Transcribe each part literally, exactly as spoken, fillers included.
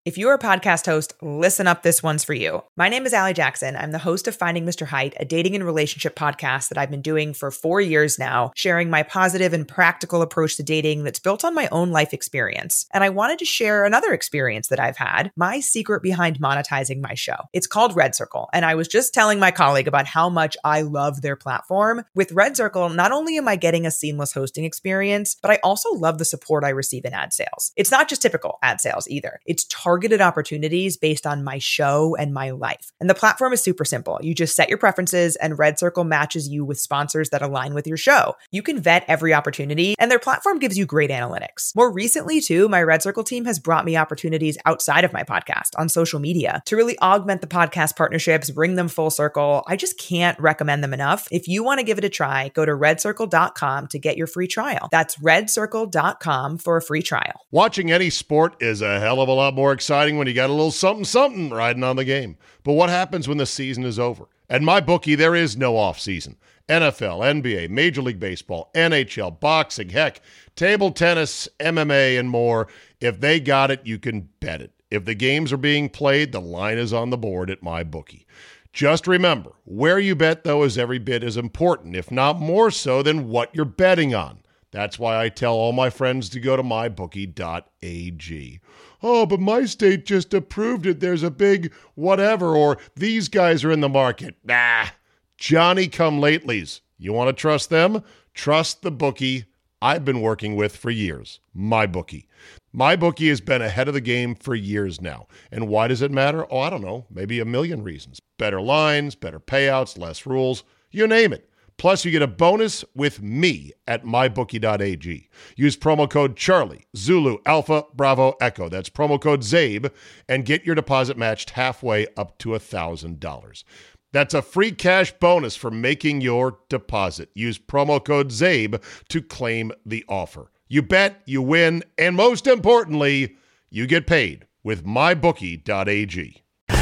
If you're a podcast host, listen up, this one's for you. My name is Allie Jackson. I'm the host of Finding Mister Height, a dating and relationship podcast that I've been doing for four years now, sharing my positive and practical approach to dating that's built on my own life experience. And I wanted to share another experience that I've had, my secret behind monetizing my show. It's called Red Circle, and I was just telling my colleague about how much I love their platform. With Red Circle, not only am I getting a seamless hosting experience, but I also love the support I receive in ad sales. It's not just typical ad sales either. It's targeted targeted opportunities based on my show and my life. And the platform is super simple. You just set your preferences and Red Circle matches you with sponsors that align with your show. You can vet every opportunity and their platform gives you great analytics. More recently too, my Red Circle team has brought me opportunities outside of my podcast on social media to really augment the podcast partnerships, bring them full circle. I just can't recommend them enough. If you want to give it a try, go to red circle dot com to get your free trial. That's red circle dot com for a free trial. Watching any sport is a hell of a lot more exciting when you got a little something-something riding on the game. But what happens when the season is over? At MyBookie, there is no off-season. N F L, N B A, Major League Baseball, N H L, boxing, heck, table tennis, M M A, and more. If they got it, you can bet it. If the games are being played, the line is on the board at MyBookie. Just remember, where you bet, though, is every bit as important, if not more so, than what you're betting on. That's why I tell all my friends to go to my bookie dot a g. Oh, but my state just approved it. There's a big whatever, or these guys are in the market. Nah, Johnny-come-latelys. You want to trust them? Trust the bookie I've been working with for years, MyBookie. MyBookie has been ahead of the game for years now. And why does it matter? Oh, I don't know, maybe a million reasons. Better lines, better payouts, less rules, you name it. Plus, you get a bonus with me at my bookie dot a g. Use promo code Charlie, Zulu, Alpha, Bravo, Echo. That's promo code ZABE, and get your deposit matched halfway up to one thousand dollars. That's a free cash bonus for making your deposit. Use promo code ZABE to claim the offer. You bet, you win, and most importantly, you get paid with my bookie dot a g.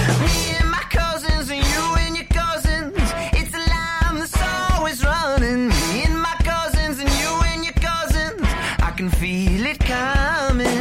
Feel it coming.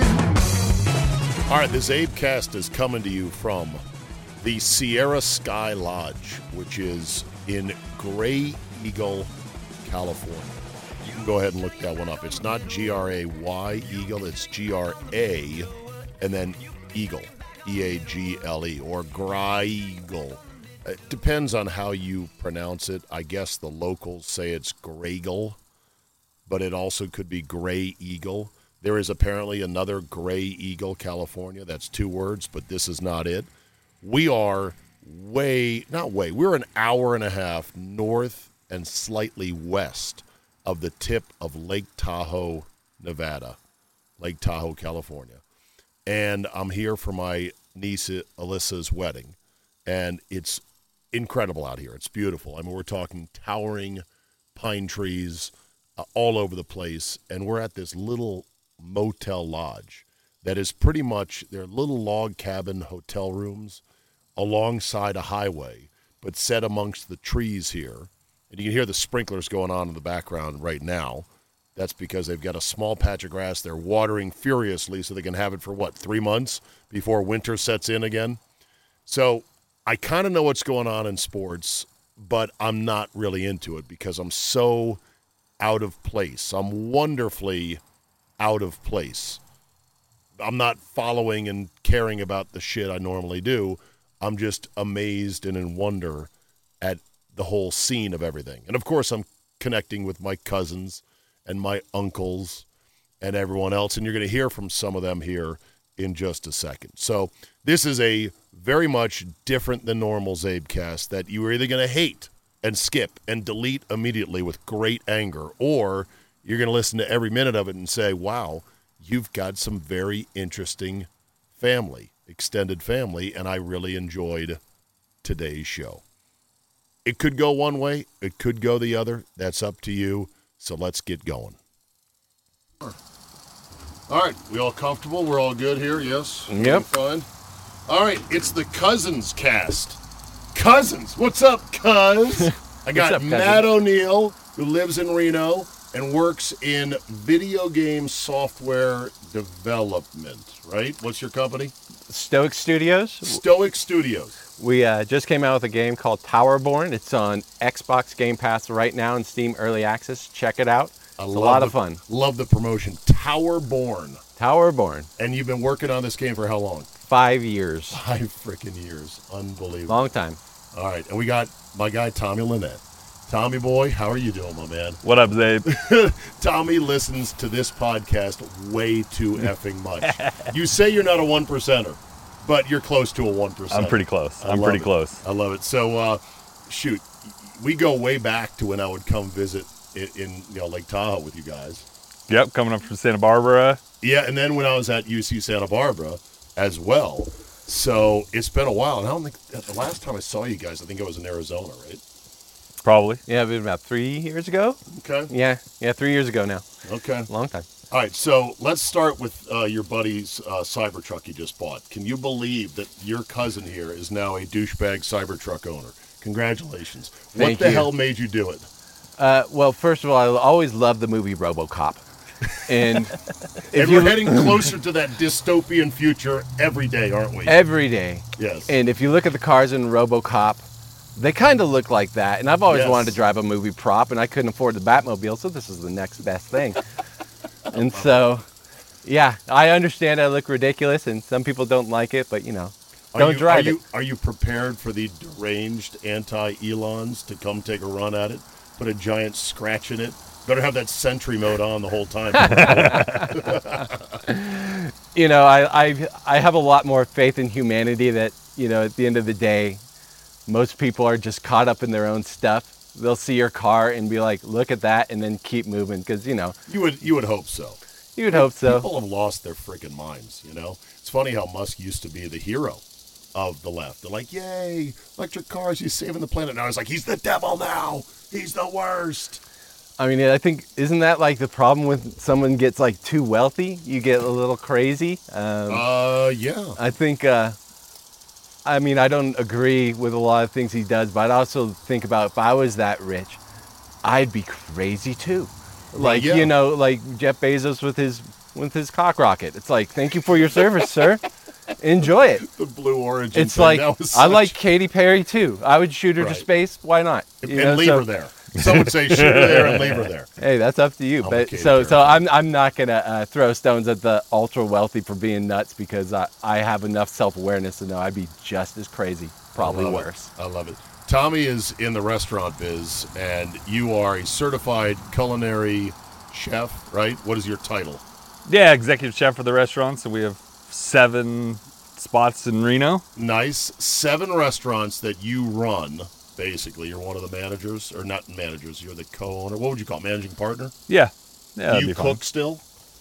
All right, the Zabecast is coming to you from the Sierra Sky Lodge, which is in Gray Eagle, California. You can go ahead and look that one up. It's not G R A Y, Eagle. It's G R A, and then Eagle, E A G L E, or Gray Eagle. It depends on how you pronounce it. I guess the locals say it's Graygle, but it also could be Gray Eagle. There is apparently another Gray Eagle, California. That's two words, but this is not it. We are way, not way, we're an hour and a half north and slightly west of the tip of Lake Tahoe, Nevada, Lake Tahoe, California. And I'm here for my niece Alyssa's wedding, and it's incredible out here. It's beautiful. I mean, we're talking towering pine trees, Uh, all over the place, and we're at this little motel lodge that is pretty much, they're little log cabin hotel rooms alongside a highway, but set amongst the trees here. And you can hear the sprinklers going on in the background right now. That's because they've got a small patch of grass. They're watering furiously so they can have it for, what, three months before winter sets in again? So I kind of know what's going on in sports, but I'm not really into it because I'm so out of place. I'm wonderfully out of place. I'm not following and caring about the shit I normally do. I'm just amazed and in wonder at the whole scene of everything. And of course, I'm connecting with my cousins and my uncles and everyone else, and you're going to hear from some of them here in just a second. So this is a very much different than normal Zabecast that you are either going to hate and skip and delete immediately with great anger, or you're going to listen to every minute of it and say, wow, you've got some very interesting family, extended family, and I really enjoyed today's show. It could go one way, it could go the other. That's up to you, so let's get going. All right, we all comfortable? We're all good here, yes? Yep. Fine. All right, it's the Cousins cast. Cousins, what's up, cuz? I got up, Matt O'Neill, who lives in Reno, and works in video game software development, right? What's your company? Stoic Studios. Stoic Studios. We uh, just came out with a game called Towerborn. It's on Xbox Game Pass right now and Steam Early Access. Check it out. I It's a lot the, of fun. Love the promotion. Towerborn. Towerborn. And you've been working on this game for how long? Five years. Five freaking years. Unbelievable. Long time. All right. And we got my guy, Tommy Lynette. Tommy boy, how are you doing, my man? What up, Zabe? Tommy listens to this podcast way too effing much. You say you're not a one percenter, but you're close to a one percent. I'm pretty close. I I'm love pretty it. close. I love it. So, uh, shoot, we go way back to when I would come visit in, in you know Lake Tahoe with you guys. Yep, coming up from Santa Barbara. Yeah, and then when I was at U C Santa Barbara as well. So it's been a while, and I don't think the last time I saw you guys, I think I was in Arizona, right? Probably. Yeah, it was about three years ago. Okay. Yeah, yeah, three years ago now. Okay. Long time. All right, so let's start with uh, your buddy's uh, Cybertruck you just bought. Can you believe that your cousin here is now a douchebag Cybertruck owner? Congratulations. Thank what the you. hell made you do it? Uh, well, first of all, I always loved the movie RoboCop. And if And you we're heading closer to that dystopian future every day, aren't we? every day. Yes. And if you look at the cars in RoboCop, they kind of look like that. And I've always Yes. wanted to drive a movie prop, and I couldn't afford the Batmobile, so this is the next best thing. And so, yeah, I understand I look ridiculous, and some people don't like it, but you know, Are don't you, drive are it. You, are you prepared for the deranged anti-Elons to come take a run at it? Put a giant scratch in it? Better have that Sentry mode on the whole time. You know, I, I I have a lot more faith in humanity that, you know, at the end of the day, most people are just caught up in their own stuff. They'll see your car and be like, look at that, and then keep moving, because, you know, you would you would hope so. you would hope so. People have lost their freaking minds, you know? It's funny how Musk used to be the hero of the left. They're like, yay, electric cars, he's saving the planet. Now it's like, he's the devil now. He's the worst. I mean, I think, isn't that like the problem with someone gets like too wealthy? You get a little crazy. Um, Uh, yeah. I think, uh, I mean, I don't agree with a lot of things he does, but I also think about if I was that rich, I'd be crazy too. Like, yeah. you know, like Jeff Bezos with his with his cock rocket. It's like, thank you for your service, sir. Enjoy it. The Blue Origin It's thing, like, that was I such- like Katy Perry too. I would shoot her Right. to space. Why not? And, You and know, leave so- her there. Some would say shoot her there and leave her there. Hey, that's up to you. I'm a But Katy so Perry so fan. I'm I'm not gonna uh, throw stones at the ultra wealthy for being nuts, because I, I have enough self awareness to know I'd be just as crazy, probably I love worse. It. I love it. Tommy is in the restaurant biz, and you are a certified culinary chef, right? What is your title? Yeah, executive chef for the restaurant. So we have seven spots in Reno. Nice. Seven restaurants that you run, basically. You're one of the managers, or not managers, you're the co-owner. What would you call it, managing partner? Yeah. Yeah, that'd you be cook fun. still?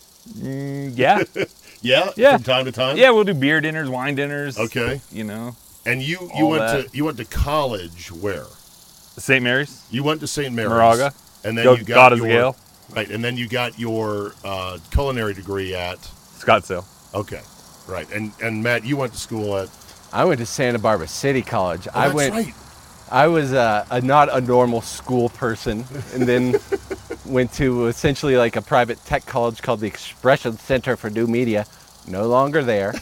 Mm, yeah. Yeah? Yeah. From time to time? Yeah, we'll do beer dinners, wine dinners. Okay. You know, And you, you All went that. to you went to college where? Saint Mary's, You went to Saint Mary's. Moraga. And then Go- you got God is your, Gale. Right, and then you got your uh, culinary degree at Scottsdale. okay. Right. And and Matt, you went to school at I went to Santa Barbara City College. oh, I that's went. right. I was uh, a not a normal school person, and then went to essentially like a private tech college called the Expression Center for New Media. No longer there,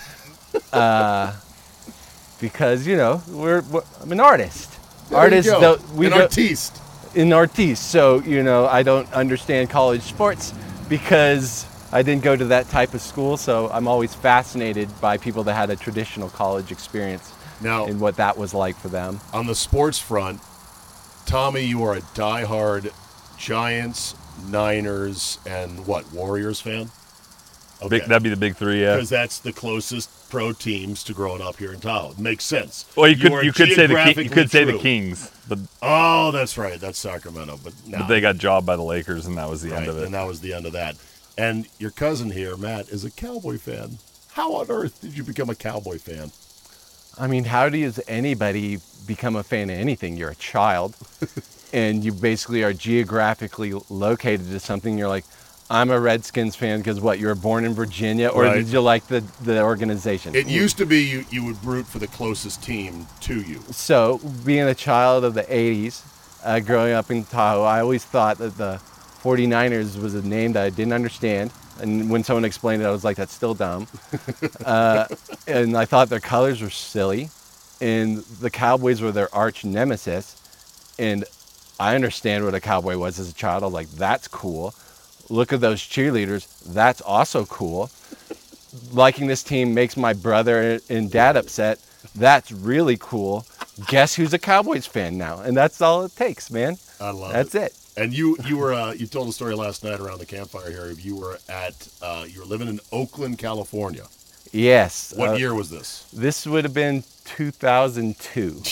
uh, because you know we're, we're I'm an artist. There Artists you go. don't we An don't artiste. an artiste. So you know I don't understand college sports because I didn't go to that type of school. So I'm always fascinated by people that had a traditional college experience Now, and what that was like for them. on the sports front, Tommy, you are a diehard Giants, Niners, and what, Warriors fan? Big, that'd be the big three, yeah. Because that's the closest pro teams to growing up here in Tahoe. Makes sense. Well, you could are you could say the Ki- you geographically could say the true. Kings, but Oh, that's right. That's Sacramento. But, no. but they got jobbed by the Lakers, and that was the right, end of it. and that was the end of that. And your cousin here, Matt, is a Cowboy fan. How on earth did you become a Cowboy fan? I mean, how does anybody become a fan of anything? You're a child, and you basically are geographically located to something. You're like, I'm a Redskins fan because what? You were born in Virginia, or Right. did you like the, the organization? It used to be you, you would root for the closest team to you. So, being a child of the eighties, uh, growing up in Tahoe, I always thought that the forty-niners was a name that I didn't understand. And when someone explained it, I was like, that's still dumb. uh, and I thought their colors were silly. And the Cowboys were their arch nemesis. And I understand what a Cowboy was as a child. I was like, that's cool. Look at those cheerleaders. That's also cool. Liking this team makes my brother and dad upset. That's really cool. Guess who's a Cowboys fan now? And that's all it takes, man. I love that's it. it. And you you were uh, you told a story last night around the campfire here. You were at uh, you were living in Oakland, California. Yes. What uh, year was this? This would have been two thousand two.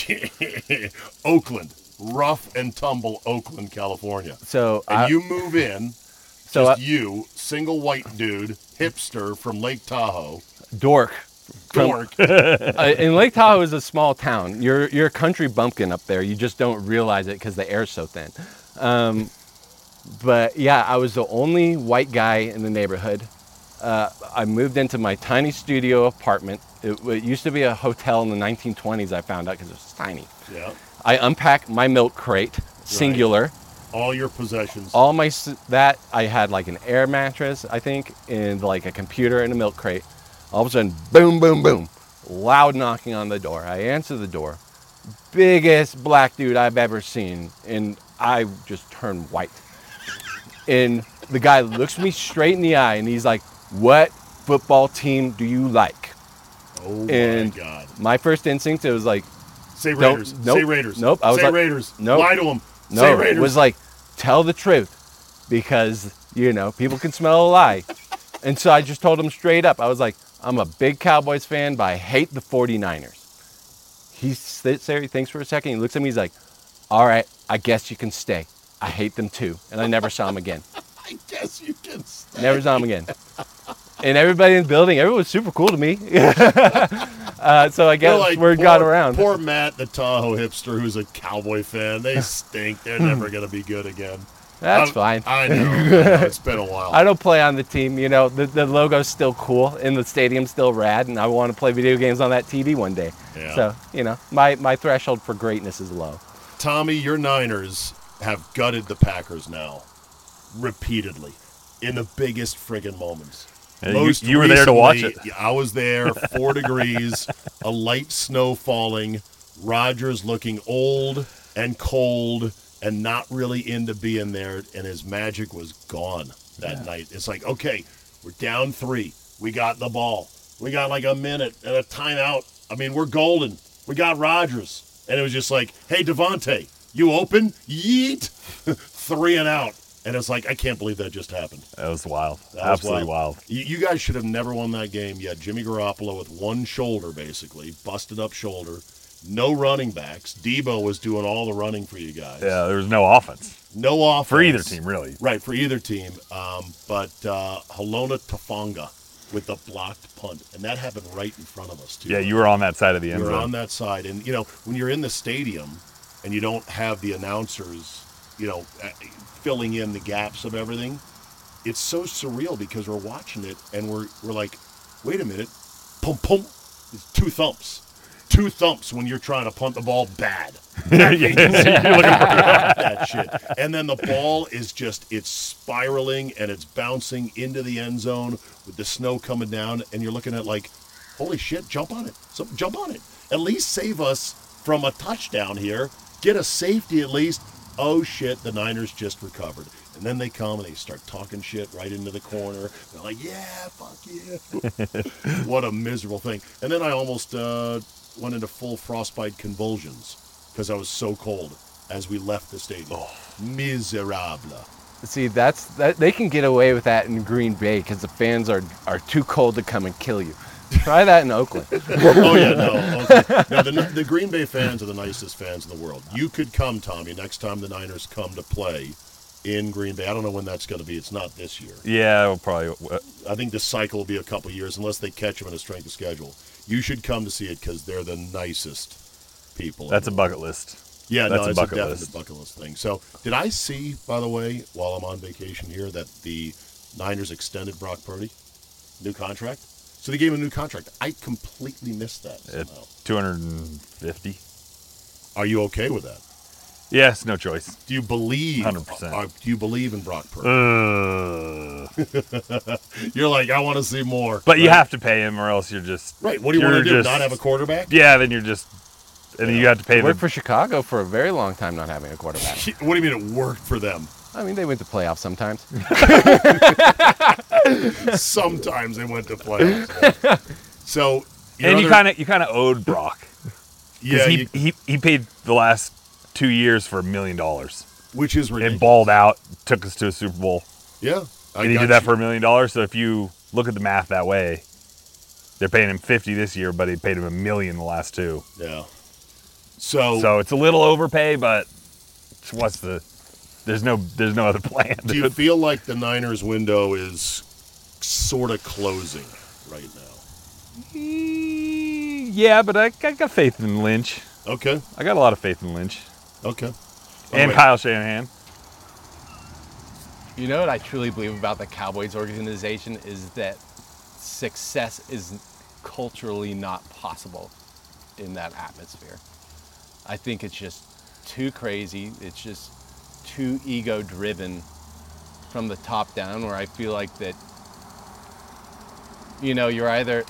Oakland, rough and tumble Oakland, California. So and I, you move in. So just I, you, single white dude, hipster from Lake Tahoe. dork. Dork. From, uh, and Lake Tahoe is a small town. You're you're a country bumpkin up there. You just don't realize it because the air's so thin. Um, but yeah, I was the only white guy in the neighborhood. Uh, I moved into my tiny studio apartment. It, it used to be a hotel in the nineteen twenties, I found out, because it was tiny. Yeah. I unpacked my milk crate, singular. Right. All your possessions. All my, that, I had like an air mattress, I think, and like a computer and a milk crate. All of a sudden, boom, boom, boom. Loud knocking on the door. I answer the door. Biggest black dude I've ever seen. And I just turned white. And the guy looks me straight in the eye and he's like, what football team do you like? Oh and my God. My first instinct, it was like, say Raiders. Nope, Say Raiders. Nope. I was say like, Raiders. Nope. Lie to them. No, say Raiders. It was like, tell the truth. Because, you know, people can smell a lie. And so I just told him straight up. I was like, I'm a big Cowboys fan, but I hate the forty-niners. He sits there, he thinks for a second, he looks at me, he's like, all right, I guess you can stay. I hate them too. And I never saw him again. I guess you can stay. Never saw him again. And everybody in the building, everyone was super cool to me. uh, so I guess like, word poor, got around. Poor Matt, the Tahoe hipster, who's a Cowboy fan. They stink. They're never going to be good again. That's I, fine. I know, I know. It's been a while. I don't play on the team. You know, the, the logo's still cool and the stadium's still rad, and I want to play video games on that T V one day. Yeah. So, you know, my, my threshold for greatness is low. Tommy, your Niners have gutted the Packers now, repeatedly, in the biggest friggin' moments. Yeah, you, you were there to watch it. I was there, four degrees, a light snow falling, Rodgers looking old and cold and not really into being there, and his magic was gone that yeah. night. It's like, okay, we're down three. We got the ball. We got like a minute and a timeout. I mean, we're golden. We got Rodgers. And it was just like, hey, Devontae, you open? Yeet! Three and out. And it's like, I can't believe that just happened. That was wild. That was Absolutely wild. wild. You, you guys should have never won that game. You had Jimmy Garoppolo with one shoulder, basically, busted up shoulder. No running backs. Debo was doing all the running for you guys. Yeah, there was no offense. No offense. For either team, really. Right, for either team. Um, but uh, Halona Tafanga with the blocked punt. And that happened right in front of us, too. Yeah, you were on that side of the end You were zone. on that side. And, you know, when you're in the stadium and you don't have the announcers, you know, filling in the gaps of everything, it's so surreal because we're watching it and we're we're like, wait a minute, pum pum, it's two thumps. Two thumps when you're trying to punt the ball bad. That, You're looking for that shit. And then the ball is just, it's spiraling and it's bouncing into the end zone with the snow coming down. And you're looking at like, holy shit, jump on it. So jump on it. At least save us from a touchdown here. Get a safety at least. Oh shit, the Niners just recovered. And then they come and they start talking shit right into the corner. They're like, yeah, fuck you. What a miserable thing. And then I almost uh, went into full frostbite convulsions because I was so cold as we left the stadium. Oh. Miserable. See, that's that they can get away with that in Green Bay because the fans are, are too cold to come and kill you. Try that in Oakland. Oh, yeah, no. Okay. Now, the, the Green Bay fans are the nicest fans in the world. You could come, Tommy, next time the Niners come to play in Green Bay. I don't know when that's going to be. It's not this year. Yeah, we'll probably. Uh, I think the cycle will be a couple years unless they catch them in a strength of schedule. You should come to see it because they're the nicest people. That's a bucket list. Yeah, that's no, a it's bucket a definite list. bucket list thing. So, did I see, by the way, while I'm on vacation here, that the Niners extended Brock Purdy? New contract? So they gave him a new contract. I completely missed that somehow. two hundred fifty. Are you okay with that? Yes, no choice. Do you believe? one hundred percent. Uh, do you believe in Brock Purdy? Uh, You're like, I want to see more. but right? you have to pay him, or else you're just Right. What do you want to you're do? just- Not have a quarterback? Yeah, then you're just, and then you have to pay Worked them. for Chicago for a very long time not having a quarterback. What do you mean it worked for them? I mean, they went to playoffs sometimes. Sometimes they went to playoffs. So, your And you other- kind of you kind of owed Brock yeah, because he, you- he he paid the last two years for a million dollars which is ridiculous. and balled out, took us to a Super Bowl, Yeah, I and he got did that you. for a million dollars. So if you look at the math that way, they're paying him fifty this year, but he paid him a million the last two. Yeah. So, So it's a little overpay, but what's the? There's no there's no other plan. do you dude. feel like the Niners window is sort of closing right now? Yeah, but I, I got faith in Lynch. Okay. I got a lot of faith in Lynch Okay. and wait. Kyle Shanahan. You know what I truly believe about the Cowboys organization is that success is culturally not possible in that atmosphere. I think it's just too crazy. It's just too ego driven from the top down, where I feel like that, you know, you're either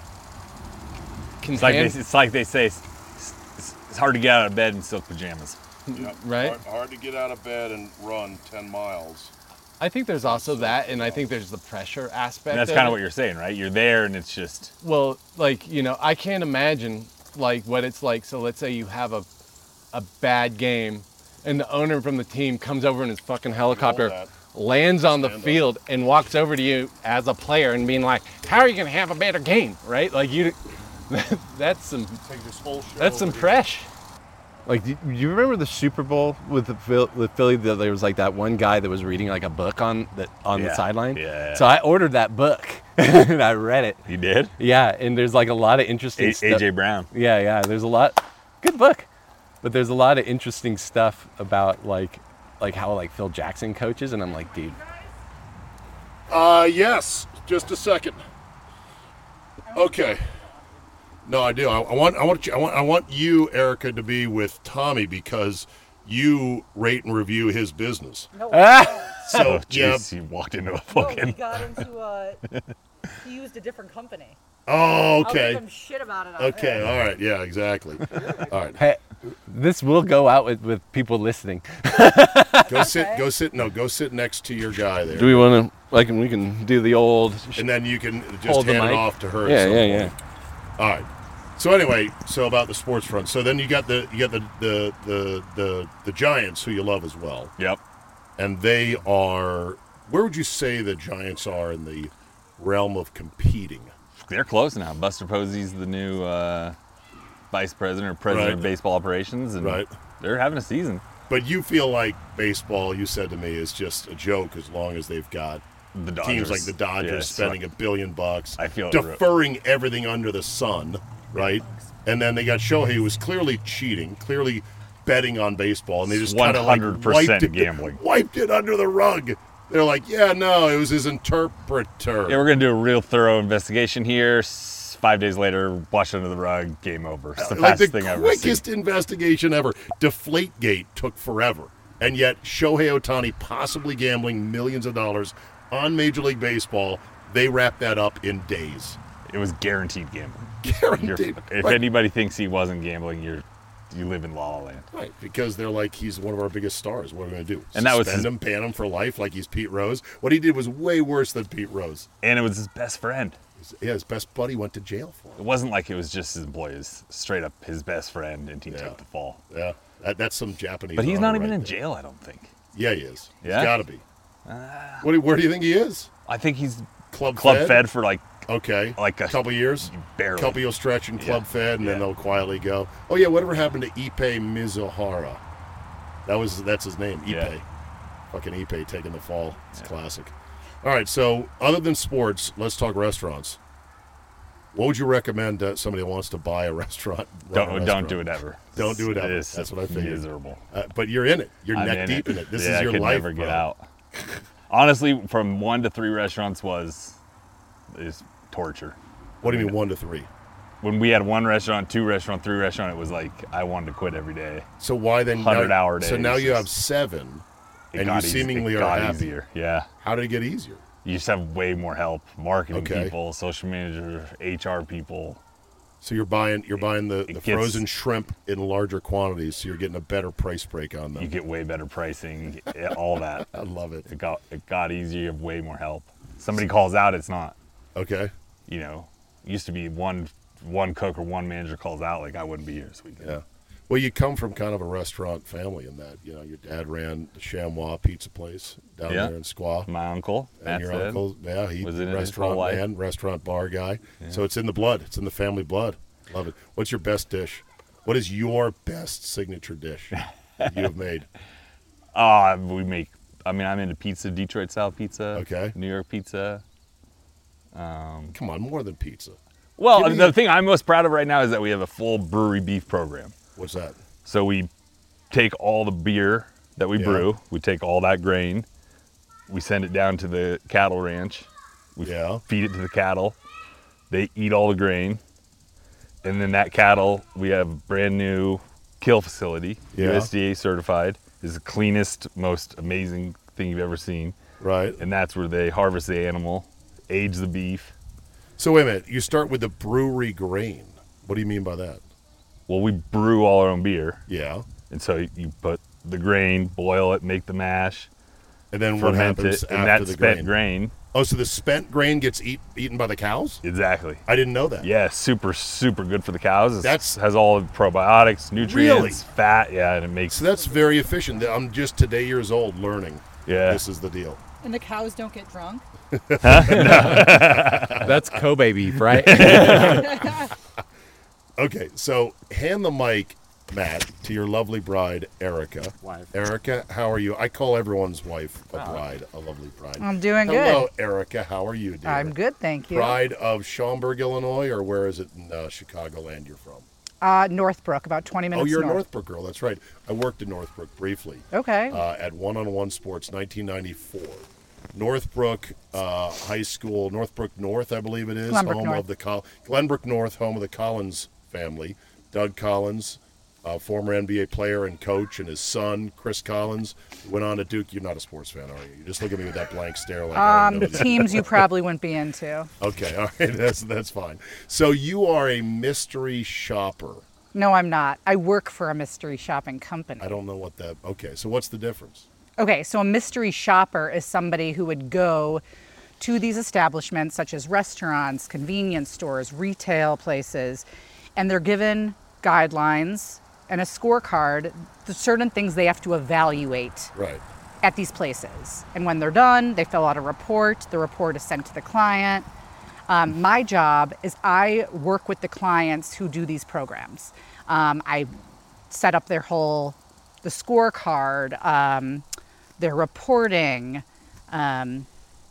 It's like, content, they, it's like they say, it's, it's, it's hard to get out of bed in silk pajamas. right? Hard, hard to get out of bed and run ten miles. I think there's also that, and I think there's the pressure aspect. And that's of kind it. of what you're saying, right? You're there, and it's just Well, like, you know, I can't imagine like what it's like. So let's say you have a a bad game and the owner from the team comes over in his fucking helicopter, that. lands on the Stand up. field and walks over to you as a player and being like, "How are you going to have a better game?" Right? Like you that's some Take this whole show. that's some pressure. Like, do do you remember the Super Bowl with the Phil- with Philly? That there was like that one guy that was reading like a book on that on the Yeah, sideline. yeah. So I ordered that book and I read it. you did. Yeah, and there's like a lot of interesting A- stuff. AJ Brown. Yeah, yeah. There's a lot. Good book, but there's a lot of interesting stuff about like like how like Phil Jackson coaches, and I'm like, dude, Uh, yes. Just a second. Okay. No, I do. I, I want, I want, you, I want, I want you, Erica, to be with Tommy because you rate and review his business. No, So Oh, yeah. jeez, he walked into a no, we fucking. got into a. He used a different company. Oh, I'll give okay. him shit about it. on Okay. air. All right. Yeah. Exactly. All right. hey, this will go out with, with people listening. Go sit. Go sit. No. Go sit next to your guy there. Do we want to like we can do the old? And then you can just Hold the hand it mic? off to her. at Yeah, some yeah, point. All right. So anyway, so about the sports front. So then you got the you got the the the the, the Giants, who you love as well, Yep. and they are. Where would you say the Giants are in the realm of competing? They're close now. Buster Posey's the new uh, vice president or president Right. of baseball operations, and Right. they're having a season. But you feel like baseball, you said to me, is just a joke as long as they've got The Dodgers. teams like the Dodgers Yeah, so spending a billion bucks, I feel it deferring everything under the sun, right? And then they got Shohei, who was clearly cheating, clearly betting on baseball, and they just kind of like one hundred percent wiped it, gambling. wiped it under the rug. They're like, yeah, no, it was his interpreter. Yeah, we're gonna do a real thorough investigation here. S- Five days later, wash under the rug, game over. It's the like fastest the thing I've ever seen. quickest investigation ever. Deflategate took forever, and yet Shohei Ohtani possibly gambling millions of dollars on Major League Baseball. They wrapped that up in days. It was guaranteed gambling. You're, Guaranteed. if right. anybody thinks he wasn't gambling, you're you live in La La Land. Right, because they're like, he's one of our biggest stars. What are we going to do? And that was Suspend his- him, ban him for life like he's Pete Rose? What he did was way worse than Pete Rose. And it was his best friend. His, yeah, his best buddy went to jail for It him. wasn't like it was just his employee. It was straight up his best friend, and he Yeah. took the fall. Yeah, that, that's some Japanese. But he's honor not even right in there. jail, I don't think. Yeah, he is. Yeah? He's got to be. what do, where do you think he is? I think he's Club, club fed? fed for like Okay. Like a- couple years? barely. Couple years stretch and club Yeah. fed, and then Yeah. they'll quietly go. Oh, yeah, whatever happened to Ippei Mizuhara? That was, that's his name, Ippei. Yeah. Fucking Ippei taking the fall. It's classic. All right, so other than sports, let's talk restaurants. What would you recommend to somebody who wants to buy a restaurant? run a don't don't restaurant? do it ever. Don't do it ever. is That's what I figured. Miserable. Uh, but you're in it. You're I'm neck in deep in it. This yeah, is your I could life. never get bro. out. Honestly, from one to three restaurants was is torture. What do you mean one to three? when we had one restaurant, two restaurant, three restaurant, it was like I wanted to quit every day. So why then? Hundred now, hour days. So now you just- have seven, It and you got easy- seemingly it are got happy. easier. Yeah. How did it get easier? You just have way more help, marketing Okay. people, social managers, H R people. So you're buying you're buying the, It the gets- frozen shrimp in larger quantities, so you're getting a better price break on them. You get way better pricing, yeah, all that. I love it. It got it got easier. You have way more help. Somebody calls out, it's not. Okay. You know, used to be one one cook or one manager calls out, like I wouldn't be here this weekend. Yeah. Well, you come from kind of a restaurant family in that, you know, your dad ran the Chamois pizza place down Yeah. there in Squaw. My uncle, And Matt your said, uncle, yeah, he was in it his restaurant whole life. man, restaurant bar guy. So it's in the blood. It's in the family blood. Love it. What's your best dish? What is your best signature dish that you have made? Oh, we make. I mean, I'm into pizza, Detroit style pizza. Okay. New York pizza. Um, Come on, more than pizza. well, Give me the a- thing I'm most proud of right now is that we have a full brewery beef program. What's that? So we take all the beer that we Yeah. brew, we take all that grain, we send it down to the cattle ranch, we Yeah. feed it to the cattle, they eat all the grain, and then that cattle, we have a brand new kill facility, Yeah. U S D A certified, is the cleanest, most amazing thing you've ever seen, Right. and that's where they harvest the animal, age the beef. So wait a minute. You start with the brewery grain. What do you mean by that? Well, we brew all our own beer, Yeah. and so you put the grain, boil it, make the mash, And then what ferment happens it, after and that the spent grain? grain. Oh, so the spent grain gets eat, eaten by the cows? Exactly. I didn't know that. Yeah, super, super good for the cows. It That's- has all the probiotics, nutrients, Really? fat. Yeah, and it makes. So that's very efficient. I'm just today years old learning. Yeah. This is the deal. And the cows don't get drunk. That's Kobe beef, right? Okay, so hand the mic, Matt, to your lovely bride, Erica. Wife. Erica, how are you? I call everyone's wife a bride, a lovely bride. I'm doing Hello, Erica. How are you, dear? I'm good, thank you. Bride of Schaumburg, Illinois, or where is it in uh, Chicagoland you're from? Uh, Northbrook, about twenty minutes Oh, you're a north. Northbrook girl. That's right. I worked in Northbrook briefly Okay. uh, at One on One Sports, nineteen ninety-four. Northbrook uh, High School, Northbrook North, I believe it is, Glenbrook home North. of the Col- Glenbrook North, home of the Collins family. Doug Collins, uh, former N B A player and coach, and his son Chris Collins went on to Duke. You're not a sports fan, are you? You just look at me with that blank stare. Like I um, don't know this. teams you probably wouldn't be into. Okay, all right, that's that's fine. So you are a mystery shopper. No, I'm not. I work for a mystery shopping company. I don't know what that. Okay, so what's the difference? Okay, so a mystery shopper is somebody who would go to these establishments, such as restaurants, convenience stores, retail places, and they're given guidelines and a scorecard, the certain things they have to evaluate Right. at these places. And when they're done, they fill out a report. The report is sent to the client. Um, my job is I work with the clients who do these programs. Um, I set up their whole, the scorecard, um, their reporting, um,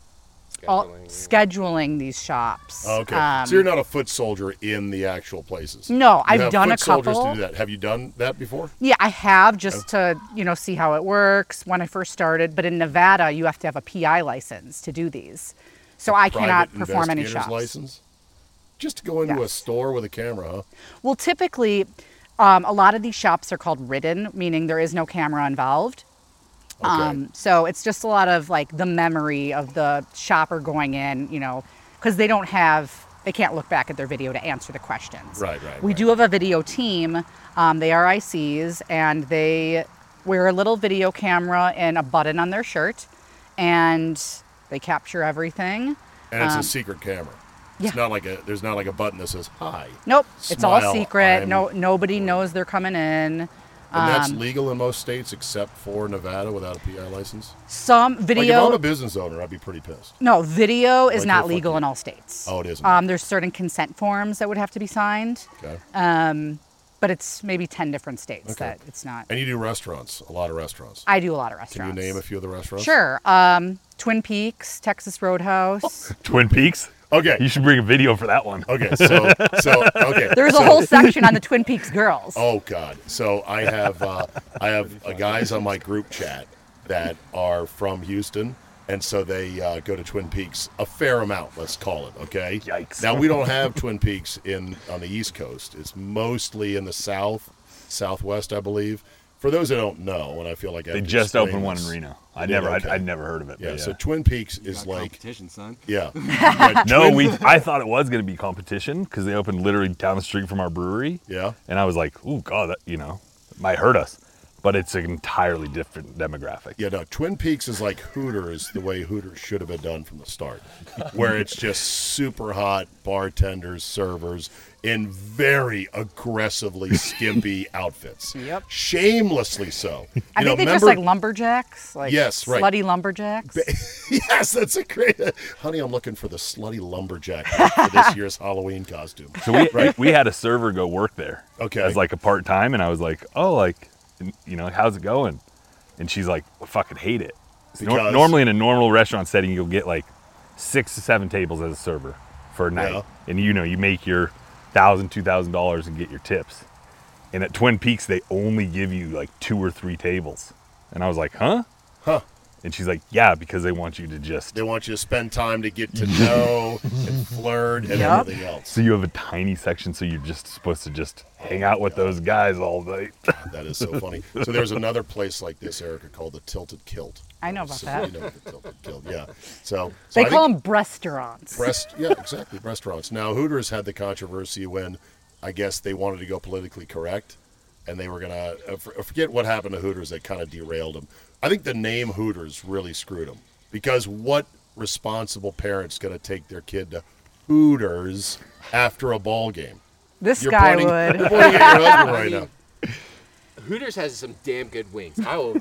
all, scheduling these shops. Oh, okay. Um, so you're not a foot soldier in the actual places. No, You I've have done foot a soldiers couple. to do that. Have you done that before? Yeah, I have just to, you know, see how it works when I first started. But in Nevada, you have to have a P I license to do these. So I cannot Private perform any investigator's shops. license? Just to go into a Yes. store with a camera, huh? Well, typically, um, a lot of these shops are called ridden, meaning there is no camera involved. Okay. Um, so it's just a lot of like the memory of the shopper going in, you know, because they don't have, they can't look back at their video to answer the questions. Right, right, We right. do have a video team. Um, they are I Cs and they wear a little video camera and a button on their shirt and they capture everything. And it's um, a secret camera. yeah. It's not like a. There's not like a button that says hi. Nope, it's all Smile, secret. I'm- No, nobody knows they're coming in. And that's Um, legal in most states except for Nevada without a P I license. Some Like if video. I'm a business owner, I'd be pretty pissed. No, video is Like not you're legal fucking- in all states. Oh, it isn't? Um, there's certain consent forms that would have to be signed, Okay. um, but it's maybe ten different states Okay. that it's not. And you do restaurants, a lot of restaurants. I do a lot of Can restaurants. you name a few of the restaurants? Sure. Um, Twin Peaks, Texas Roadhouse. Twin Peaks. Okay. You should bring a video for that one. Okay. So, so okay. There's so, a whole section on the Twin Peaks girls. Oh God! So I have uh, I have uh, guys on my group chat that are from Houston, And so they uh, go to Twin Peaks a fair amount, let's call it, okay? Yikes. Now, we don't have Twin Peaks in on the East Coast. It's mostly in the South, Southwest, I believe. For those that don't know, and I feel like I They have to just explain opened one this- in Reno. I They did? never, Okay. I'd, I'd never heard of it. Yeah, but so Twin Peaks is Got like, competition, son. yeah. yeah No, Twin- we. I thought it was going to be competition because they opened literally down the street from our brewery. Yeah. And I was like, "Ooh, God, that you know, it might hurt us," but it's an entirely different demographic. Yeah, no, Twin Peaks is like Hooters the way Hooters should have been done from the start, where it's just super hot bartenders, servers in very aggressively skimpy outfits. Yep. Shamelessly so. You I know, think they remember, just like lumberjacks, like Yes, right. slutty lumberjacks. yes, that's a great. Honey, I'm looking for the slutty lumberjack for this year's Halloween costume. So we we had a server go work there. Okay. As like a part time, and I was like, "Oh, like, you know, how's it going?" And she's like, "I fucking hate it." Nor- Because- normally in a normal restaurant setting, you'll get like six to seven tables as a server for a night, Yeah. and you know you make your thousand, two thousand dollars and get your tips. And at Twin Peaks, they only give you like two or three tables, and I was like, "Huh?" Huh. And she's like, "Yeah, because they want you to just." They want you to spend time to get to know and flirt and Yep. everything else. So you have a tiny section, so you're just supposed to just hang out with those guys all night. That is so funny. So there's another place like this, Erica, called the Tilted Kilt. I know about So that. You know the Tilted Kilt, yeah. So, so They I call think them restaurants. breast, yeah, exactly, restaurants. Now Hooters had the controversy when I guess they wanted to go politically correct, and they were gonna I forget what happened to Hooters that kind of derailed them. I think the name Hooters really screwed them because what responsible parent's gonna take their kid to Hooters after a ball game? This You're guy pointing, would. You're pointing at your husband right now. Hooters has some damn good wings. I will.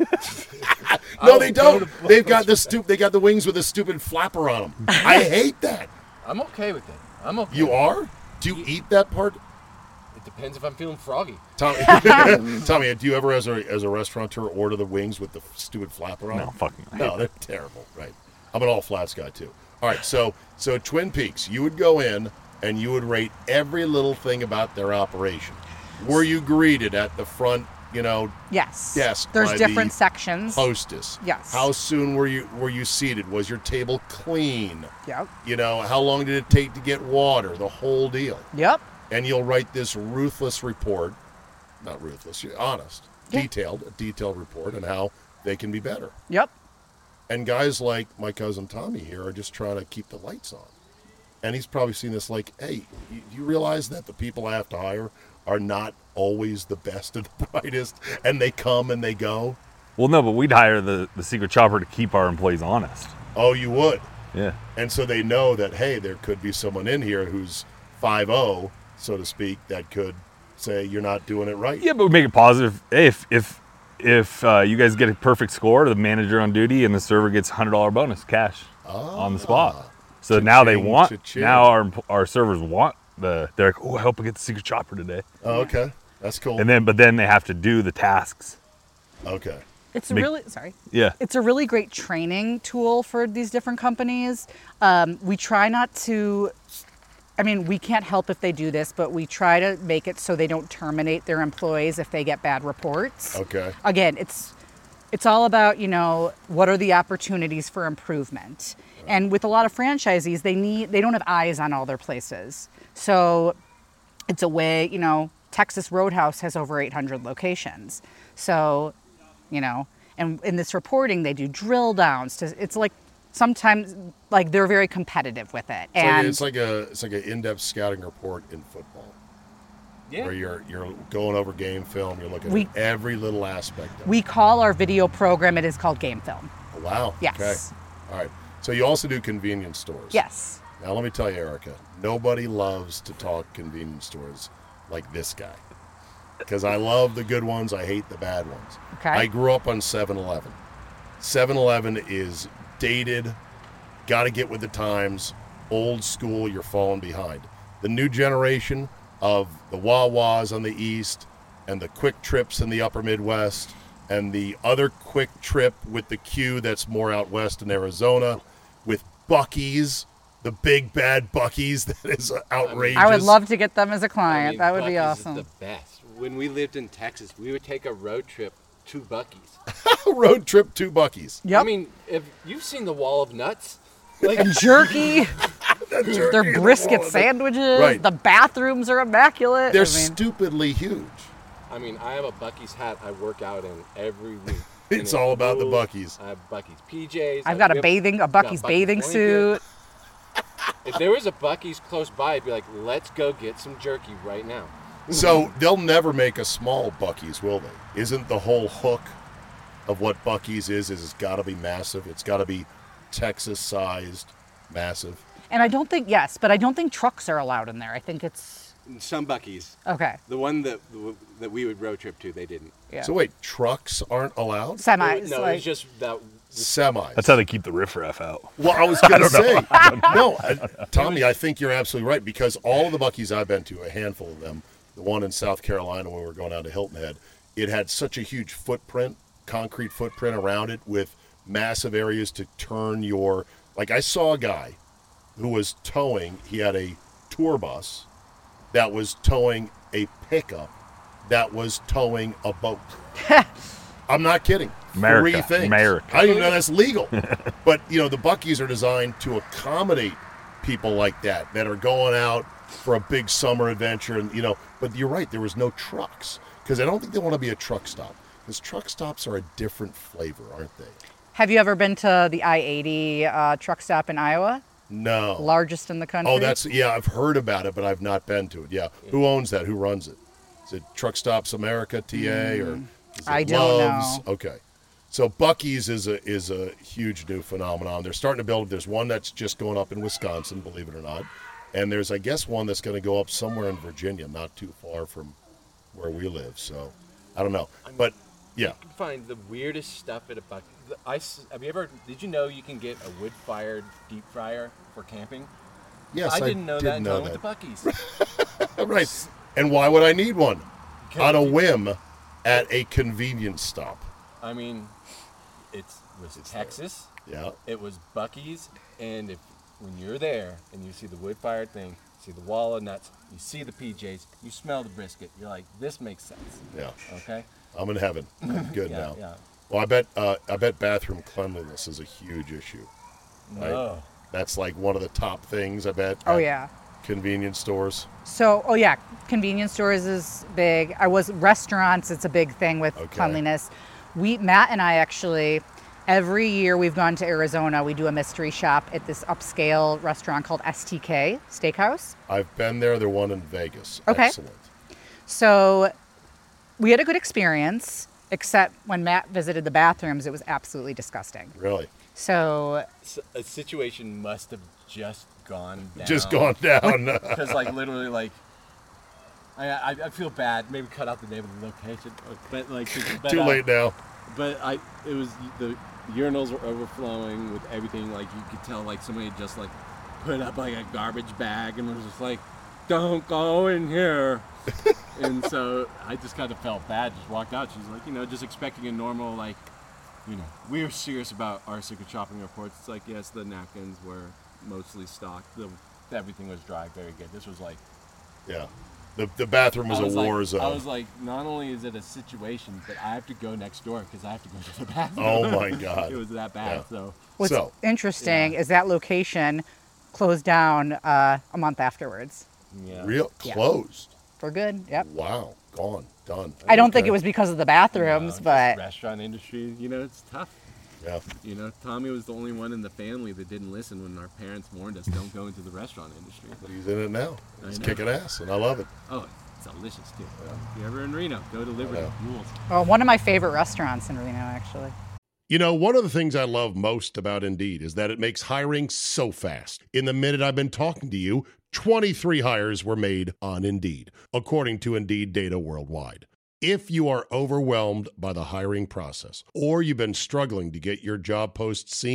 No, they don't. They've got the stu- They got the wings with a stupid flapper on them. I hate that. I'm okay with it. I'm okay. You are? Do you eat that part, It depends if I'm feeling froggy. Tommy? Tommy, do you ever, as a as a restaurateur, order the wings with the stupid flapper on No, them? fucking. I hate No, they're terrible. Right. I'm an all flats guy too. All right. So so Twin Peaks, you would go in and you would rate every little thing about their operation. Were you greeted at the front? You know, Yes. Desk There's by different the sections. hostess. Yes. How soon were you were you seated? Was your table clean? Yep. You know, how long did it take to get water? The whole deal. Yep. And you'll write this ruthless report, not ruthless, you're honest, Yeah. detailed, a detailed report on how they can be better. Yep. And guys like my cousin Tommy here are just trying to keep the lights on. And he's probably seen this like, hey, you, you realize that the people I have to hire are not always the best and the brightest, and they come and they go? Well, no, but we'd hire the, the secret chopper to keep our employees honest. Oh, you would. Yeah. And so they know that, hey, there could be someone in here who's five oh, so to speak, that could say you're not doing it right. Yeah, but we make it positive. Hey, if if if uh, you guys get a perfect score, the manager on duty and the server gets a hundred dollar bonus cash on the spot. So now they Cha-ching, want. cha-ching. Now our our servers want the. They're like, oh, I hope I get the secret chopper today. Oh, okay. That's cool. And then, but then they have to do the tasks. okay. It's Make- really sorry. Yeah. It's a really great training tool for these different companies. Um, we try not to. I mean, we can't help if they do this, but we try to make it so they don't terminate their employees if they get bad reports. Okay. Again, it's it's all about, you know, what are the opportunities for improvement. And with a lot of franchisees, they need they don't have eyes on all their places. So it's a way, you know, Texas Roadhouse has over eight hundred locations. So, you know, and in this reporting, they do drill downs. To, it's like sometimes like they're very competitive with it. It's and like, it's like a it's like an in-depth scouting report in football, Yeah. where you're you're going over game film. You're looking We- at every little aspect of it. we call our video program, it is called Game Film. Wow. Yes. Okay. All right. So you also do convenience stores. Yes. Now let me tell you, Erica, nobody loves to talk convenience stores like this guy. Because I love the good ones, I hate the bad ones. Okay. I grew up on seven eleven. seven eleven is dated, got to get with the times, old school, you're falling behind. The new generation of the Wawas on the east and the Quick Trips in the upper Midwest and the other Quick Trip with the Q that's more out west in Arizona with Buc-ee's, the big bad Buc-ee's that is outrageous. I would love to get them as a client. I mean, that would be Buc-ee's awesome. Is the best. When we lived in Texas, we would take a road trip to Buc-ee's. Road trip to Buc-ee's. Yep. I mean, if you've seen the Wall of Nuts, like and jerky. Jerky Their in the brisket wall. sandwiches. Right. The bathrooms are immaculate. They're I mean, stupidly huge. I mean, I have a Buc-ee's hat I work out in every week. It's And all it about the rules. Buc-ee's. I have Buc-ee's P Js. I've got we a have- bathing, a got Buc-ee's Buc-ee's bathing blanket. suit. If there was a Buc-ee's close by, I'd be like, let's go get some jerky right now. So they'll never make a small Buc-ee's, will they? Isn't the whole hook of what Buc-ee's is, is it's got to be massive. It's got to be Texas-sized, massive. And I don't think, yes, but I don't think trucks are allowed in there. I think it's, Some Buc-ee's. okay. The one that that we would road trip to, they didn't. Yeah. So wait, trucks aren't allowed? Semis. no, like, it's just that. Semis. That's how they keep the riffraff out. Well, I was going to say, no, uh, Tommy, I think you're absolutely right, because all of the Buc-ee's I've been to, a handful of them, the one in South Carolina when we were going down to Hilton Head, it had such a huge footprint, concrete footprint around it with massive areas to turn your, like I saw a guy who was towing, he had a tour bus that was towing a pickup that was towing a boat. I'm not kidding. America, Three things. America. I didn't even know that's legal. But, you know, the Buc-ee's are designed to accommodate people like that, that are going out for a big summer adventure. And, you know, but you're right, there was no trucks. Because I don't think they want to be a truck stop. Because truck stops are a different flavor, aren't they? have you ever been to the I eighty uh, truck stop in Iowa? No. Largest in the country. Oh, that's, yeah, I've heard about it, but I've not been to it. Yeah. Who owns that? Who runs it? Is it Truck Stops America, T A, or is it I don't Love's? know. Okay. So Buc-ee's is a is a huge new phenomenon. They're starting to build. There's one that's just going up in Wisconsin, believe it or not, and there's I guess one that's going to go up somewhere in Virginia, not too far from where we live. So I don't know, but yeah. You can find the weirdest stuff at a Buc-ee's. The- I s- have you ever? Did you know you can get a wood-fired deep fryer for camping? Yes, I didn't know did that until I know went to that. Buc-ee's. Right. And why would I need one? Because On a you- whim at a convenience stop. I mean, it's was Texas. Yeah. It was Buc-ee's, and if when you're there and you see the wood-fired thing, see the wall of nuts, you see the P Js, you smell the brisket, you're like, this makes sense. Yeah. Okay. I'm in heaven. I'm good Yeah, now. yeah. Well, I bet uh, I bet bathroom cleanliness is a huge issue. Right? No. That's like one of the top things, I bet. Oh at yeah. Convenience stores. So, oh yeah, convenience stores is big. I was restaurants. It's a big thing with Okay. cleanliness. We, Matt and I actually, every year we've gone to Arizona. We do a mystery shop at this upscale restaurant called S T K Steakhouse. I've been there. The one in Vegas. Okay. Excellent. So, we had a good experience. Except when Matt visited the bathrooms, it was absolutely disgusting. Really. So, S- a situation must have just gone down. Just gone down. Because like literally like. I, I I feel bad. Maybe cut out the name of the location, but like. But, Too uh, late now. But I, it was the urinals were overflowing with everything. Like you could tell, like somebody had just like put up like a garbage bag and was just like, "Don't go in here." And so I just kind of felt bad. Just walked out. She's like, you know, just expecting a normal like, you know, we were serious about our secret shopping reports. It's like, yes, the napkins were mostly stocked. The everything was dry, very good. This was like. Yeah. The the bathroom was, I was a war like, zone. I was like, not only is it a situation, but I have to go next door because I have to go to the bathroom. Oh my God. It was that bad. Yeah. So what's So- interesting is that location closed down uh, a month afterwards yeah. Real Yeah. closed. for good. Yep. Wow. Gone. Done. I don't think Okay. it was because of the No, bathrooms, just but restaurant industry, you know, it's tough. Yeah. You know, Tommy was the only one in the family that didn't listen when our parents warned us, don't go into the restaurant industry. He's in it now. I He's know. kicking ass, and I love it. Oh, it's delicious too. If you're ever in Reno, go to Liberty. know. Rules. well, one of my favorite restaurants in Reno, actually. You know, one of the things I love most about Indeed is that it makes hiring so fast. In the minute I've been talking to you, twenty-three hires were made on Indeed, according to Indeed data worldwide. If you are overwhelmed by the hiring process or you've been struggling to get your job post seen,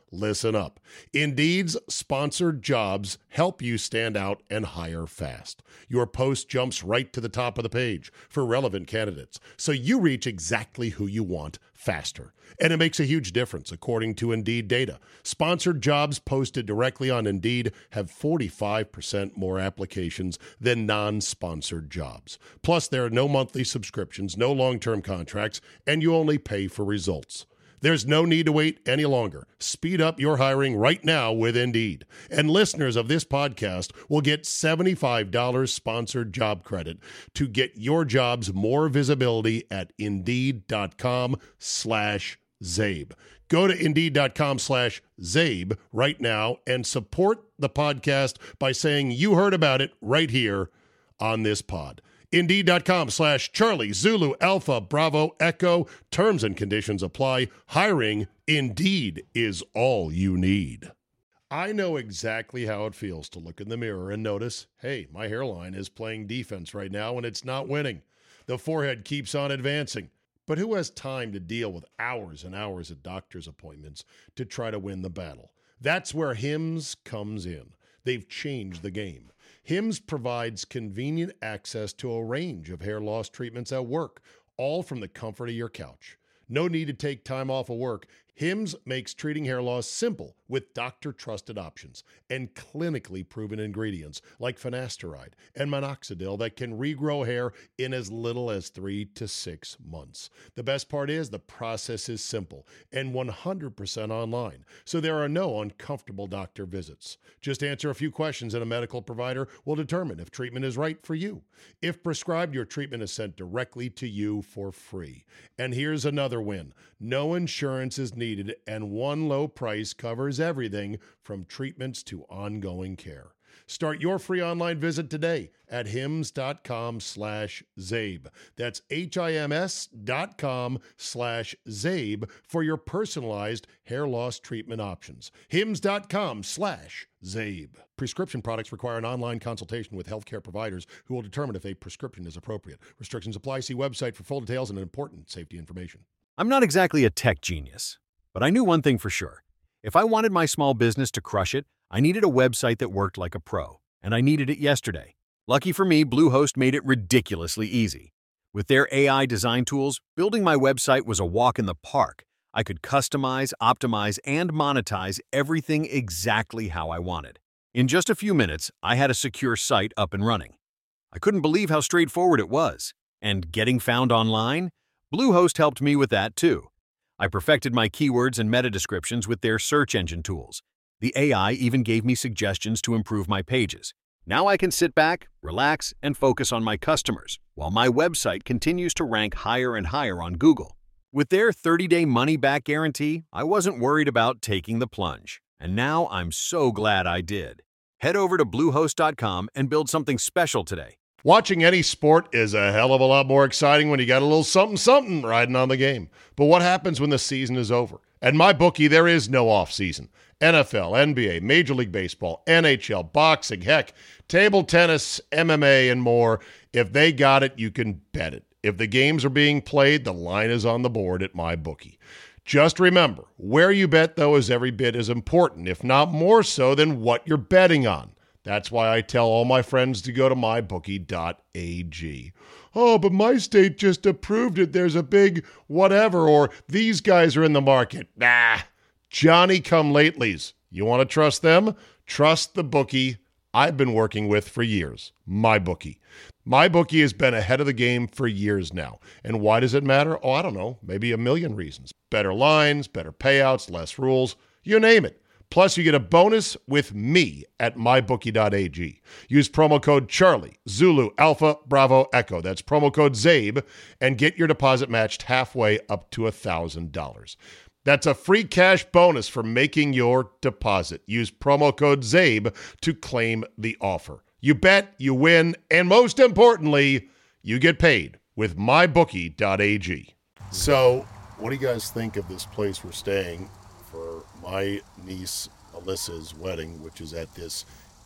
listen up. Indeed's sponsored jobs help you stand out and hire fast. Your post jumps right to the top of the page for relevant candidates, so you reach exactly who you want faster. And it makes a huge difference, according to Indeed data. Sponsored jobs posted directly on Indeed have forty-five percent more applications than non-sponsored jobs. Plus, there are no monthly subscriptions, no long-term contracts, and you only pay for results. There's no need to wait any longer. Speed up your hiring right now with Indeed. And listeners of this podcast will get seventy-five dollars sponsored job credit to get your jobs more visibility at Indeed.com slash Zabe. Go to Indeed.com slash Zabe right now and support the podcast by saying you heard about it right here on this pod. Indeed.com slash Charlie Zulu Alpha Bravo Echo. Terms and conditions apply. Hiring Indeed is all you need. I know exactly how it feels to look in the mirror and notice, hey, my hairline is playing defense right now and it's not winning. The forehead keeps on advancing. But who has time to deal with hours and hours of doctor's appointments to try to win the battle? That's where Hims comes in. They've changed the game. Hims provides convenient access to a range of hair loss treatments at work, all from the comfort of your couch. No need to take time off of work. Hims makes treating hair loss simple with doctor-trusted options and clinically proven ingredients like finasteride and minoxidil that can regrow hair in as little as three to six months. The best part is the process is simple and one hundred percent online, so there are no uncomfortable doctor visits. Just answer a few questions and a medical provider will determine if treatment is right for you. If prescribed, your treatment is sent directly to you for free. And here's another win. No insurance is needed and one low price covers everything from treatments to ongoing care. Start your free online visit today at hims.com slash Zabe. That's H-I-M-S dot com slash Zabe for your personalized hair loss treatment options. Hims.com slash Zabe. Prescription products require an online consultation with healthcare providers who will determine if a prescription is appropriate. Restrictions apply. See website for full details and important safety information. I'm not exactly a tech genius, but I knew one thing for sure. If I wanted my small business to crush it, I needed a website that worked like a pro, and I needed it yesterday. Lucky for me, Bluehost made it ridiculously easy. With their A I design tools, building my website was a walk in the park. I could customize, optimize, and monetize everything exactly how I wanted. In just a few minutes, I had a secure site up and running. I couldn't believe how straightforward it was. And getting found online? Bluehost helped me with that too. I perfected my keywords and meta descriptions with their search engine tools. The A I even gave me suggestions to improve my pages. Now I can sit back, relax, and focus on my customers, while my website continues to rank higher and higher on Google. With their thirty-day money-back guarantee, I wasn't worried about taking the plunge. And now I'm so glad I did. Head over to Bluehost dot com and build something special today. Watching any sport is a hell of a lot more exciting when you got a little something-something riding on the game. But what happens when the season is over? At MyBookie, there is no off-season. N F L, N B A, Major League Baseball, N H L, boxing, heck, table tennis, M M A, and more. If they got it, you can bet it. If the games are being played, the line is on the board at MyBookie. Just remember, where you bet, though, is every bit as important, if not more so, than what you're betting on. That's why I tell all my friends to go to my bookie dot a g. Oh, but my state just approved it. There's a big whatever, or these guys are in the market. Nah, Johnny-come-latelys. You want to trust them? Trust the bookie I've been working with for years, MyBookie. MyBookie has been ahead of the game for years now. And why does it matter? Oh, I don't know, maybe a million reasons. Better lines, better payouts, less rules, you name it. Plus, you get a bonus with me at my bookie dot a g. Use promo code Charlie, Zulu, Alpha, Bravo, Echo. That's promo code ZABE, and get your deposit matched halfway up to one thousand dollars. That's a free cash bonus for making your deposit. Use promo code ZABE to claim the offer. You bet, you win, and most importantly, you get paid with my bookie dot a g. So, what do you guys think of this place we're staying for my niece Alyssa's wedding, which is at this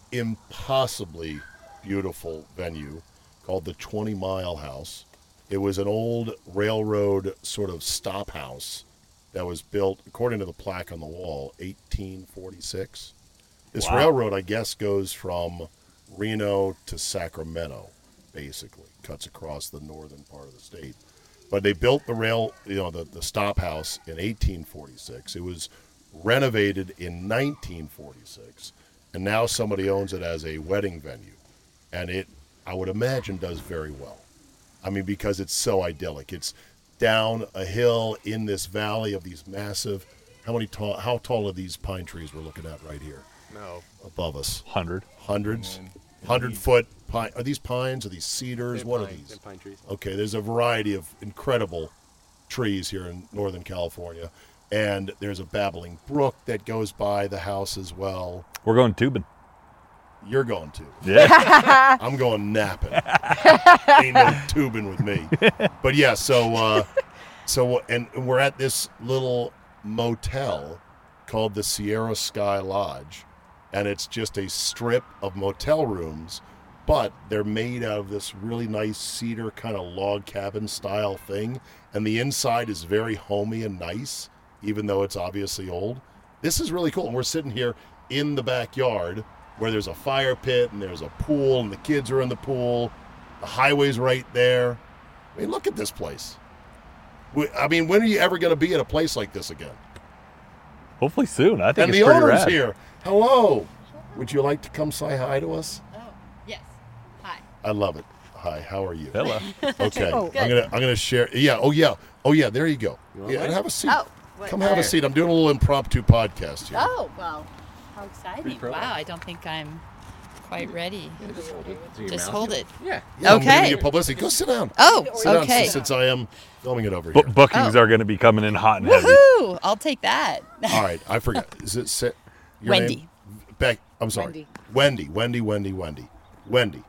impossibly beautiful venue called the twenty mile House? It was an old railroad sort of stop house that was built, according to the plaque on the wall, eighteen forty-six. This Wow. railroad, I guess, goes from Reno to Sacramento, basically. Cuts across the northern part of the state. But they built the rail, you know, the, the stop house in eighteen forty-six. It was renovated in nineteen forty-six. And now somebody owns it as a wedding venue. And it, I would imagine, does very well. I mean, because it's so idyllic. It's down a hill in this valley of these massive, how many tall, how tall are these pine trees we're looking at right here? No. Above us. Hundred. Hundreds? And- Hundred foot pine. Are these pines? Are these cedars? They're What are pine- these? they're pine trees. Okay, there's a variety of incredible trees here in Northern California. And there's a babbling brook that goes by the house as well. We're going tubing. You're going to. Yeah. I'm going napping. Ain't no tubing with me. But yeah, so uh, so and we're at this little motel called the Sierra Sky Lodge, and it's just a strip of motel rooms, but they're made out of this really nice cedar kind of log cabin style thing, and the inside is very homey and nice, even though it's obviously old. This is really cool, and we're sitting here in the backyard where there's a fire pit and there's a pool and the kids are in the pool. The highway's right there. I mean, look at this place. We- I mean, when are you ever going to be at a place like this again? Hopefully soon. I think And it's the pretty owner's rad. here. Hello. Would you like to come say hi to us? Oh, yes. Hi. I love it. Hi, how are you? Hello. Okay. Oh, I'm good. gonna I'm gonna share. Yeah. Oh yeah. Oh yeah. There you go. want Yeah. one? Have a seat. Oh, what- Come have a seat. I'm doing a little impromptu podcast here. Oh, well, how exciting. pro. Wow, I don't think I'm quite ready. Just hold it. to your Just mouth. hold it. Yeah. Yeah, I'm Okay. giving you publicity. Go sit down. Oh, Sit down okay. since, since I am filming it over B- here. bookings Oh. are going to be coming in hot and heavy. Woohoo! I'll take that. All right. I forgot. Is it Sa- your Wendy. name? Beck. I'm sorry. Wendy. Wendy. Wendy. Wendy. Wendy.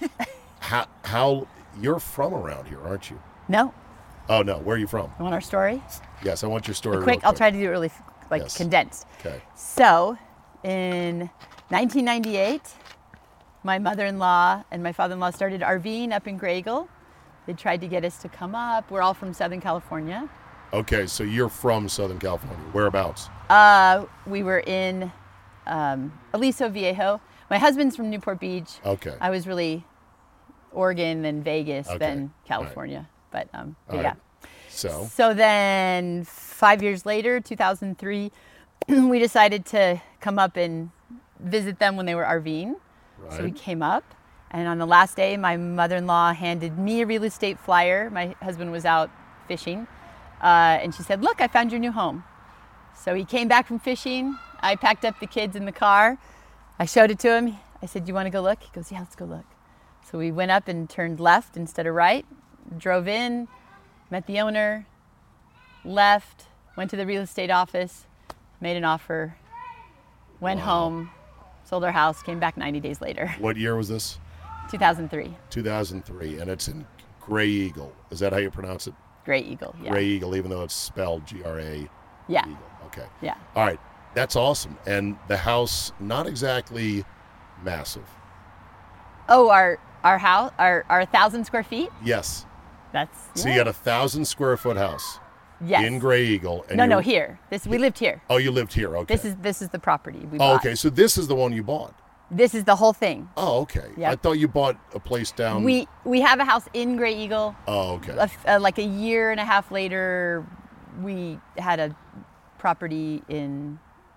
how how you're from around here, aren't you? No, Oh no. Where are you from? you want our story? Yes, I want your story. quick, real I'll try to do it really f- like Yes. condensed. Okay. So, in nineteen ninety-eight, my mother-in-law and my father-in-law started RVing up in Grey Eagle. They tried to get us to come up. We're all from Southern California. Okay, so you're from Southern California. Whereabouts? Uh, we were in um, Aliso Viejo. My husband's from Newport Beach. Okay. I was really Oregon and Vegas, Okay. then All right. California. But, um, but All yeah. right. So, So then, five years later, two thousand three, we decided to come up and visit them when they were RVing. So we right. came up, and on the last day, my mother-in-law handed me a real estate flyer. My husband was out fishing, uh, and she said, "Look, I found your new home." So he came back from fishing. I packed up the kids in the car. I showed it to him. I said, "Do you want to go look?" He goes, "Yeah, let's go look." So we went up and turned left instead of right, drove in, met the owner, left, went to the real estate office, made an offer, went Wow. home, sold our house, came back ninety days later, What year was this? two thousand three. two thousand three, and it's in Gray Eagle. Is that how you pronounce it? Great Eagle, yeah. Gray Eagle, even though it's spelled G R A Yeah, Eagle. Okay. yeah. All right. That's awesome. And the house, not exactly massive. Oh, our our house, our our thousand square feet. Yes. That's So yeah. you got a thousand square foot house yes. in Gray Eagle. And No, no, you're- here. This we lived here. Oh, you lived here. Okay. This is this is the property we Oh, bought. okay. So this is the one you bought. This is the whole thing. Oh, okay. Yep. I thought you bought a place down. We we have a house in Gray Eagle. Oh, okay. A f- uh, like a year and a half later, we had a property in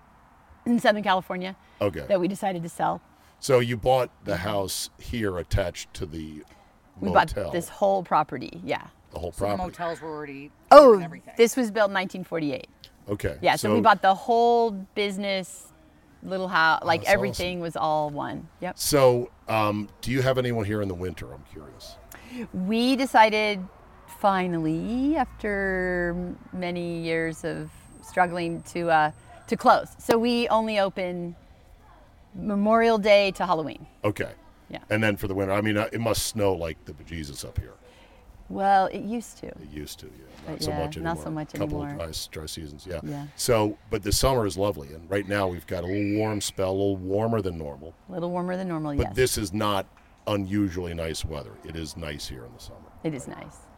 in Southern California Okay. that we decided to sell. So you bought the house here attached to the We motel. bought this whole property. Yeah. the whole So the property. motels were already Oh, and everything. this was built in nineteen forty-eight. Okay. Yeah, so, we bought the whole business, little house, like that's everything was all one. Yep. So, um, do you have anyone here in the winter? I'm curious. We decided finally, after many years of struggling, to uh, to close. So we only open Memorial Day to Halloween. Okay. Yeah. And then for the winter, I mean, uh, it must snow like the bejesus up here. Well, it used to. It used to, yeah. Not But so yeah, much anymore. not so much Couple anymore. of dry, dry seasons, yeah. Yeah. So, but the summer is lovely, and right now we've got a little warm spell, a little warmer than normal. A little warmer than normal, But yes. this is not unusually nice weather. It is nice here in the summer. It is nice.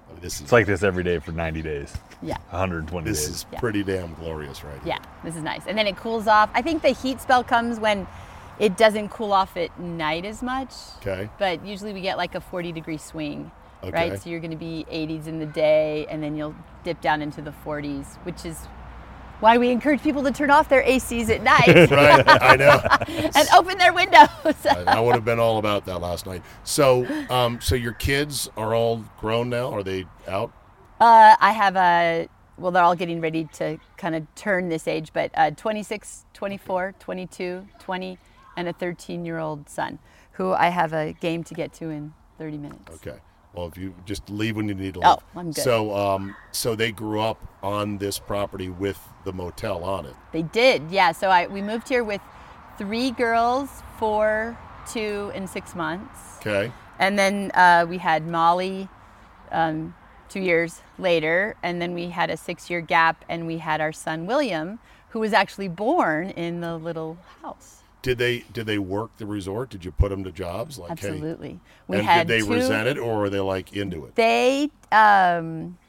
I mean, this is It's like this every day for ninety days. Yeah. one hundred twenty this days. is Yeah. pretty damn glorious, right? Yeah, this is nice. And then it cools off. I think the heat spell comes when it doesn't cool off at night as much. Okay. But usually we get like a forty degree swing, Okay. right? So you're going to be eighties in the day, and then you'll dip down into the forties, which is why we encourage people to turn off their A Cs at night. Right. I know. And open their windows. I, I would have been all about that last night. So, um, so your kids are all grown now? Are they out? Uh, I have a, well, they're all getting ready to kind of turn this age, but uh, twenty-six, twenty-four, twenty-two, twenty, and a thirteen-year-old son who I have a game to get to in thirty minutes. Okay. Well, if you just leave when you need to leave. Oh, I'm good. So, um, so they grew up on this property with the motel on it. They did, yeah. So I we moved here with three girls, four, two, and six months. Okay. And then uh, we had Molly um, two years later, and then we had a six-year gap, and we had our son William, who was actually born in the little house. Did they did they work the resort? Did you put them to jobs? Like, hey- Absolutely. We and had did they two, resent it, or were they like into it? They, um,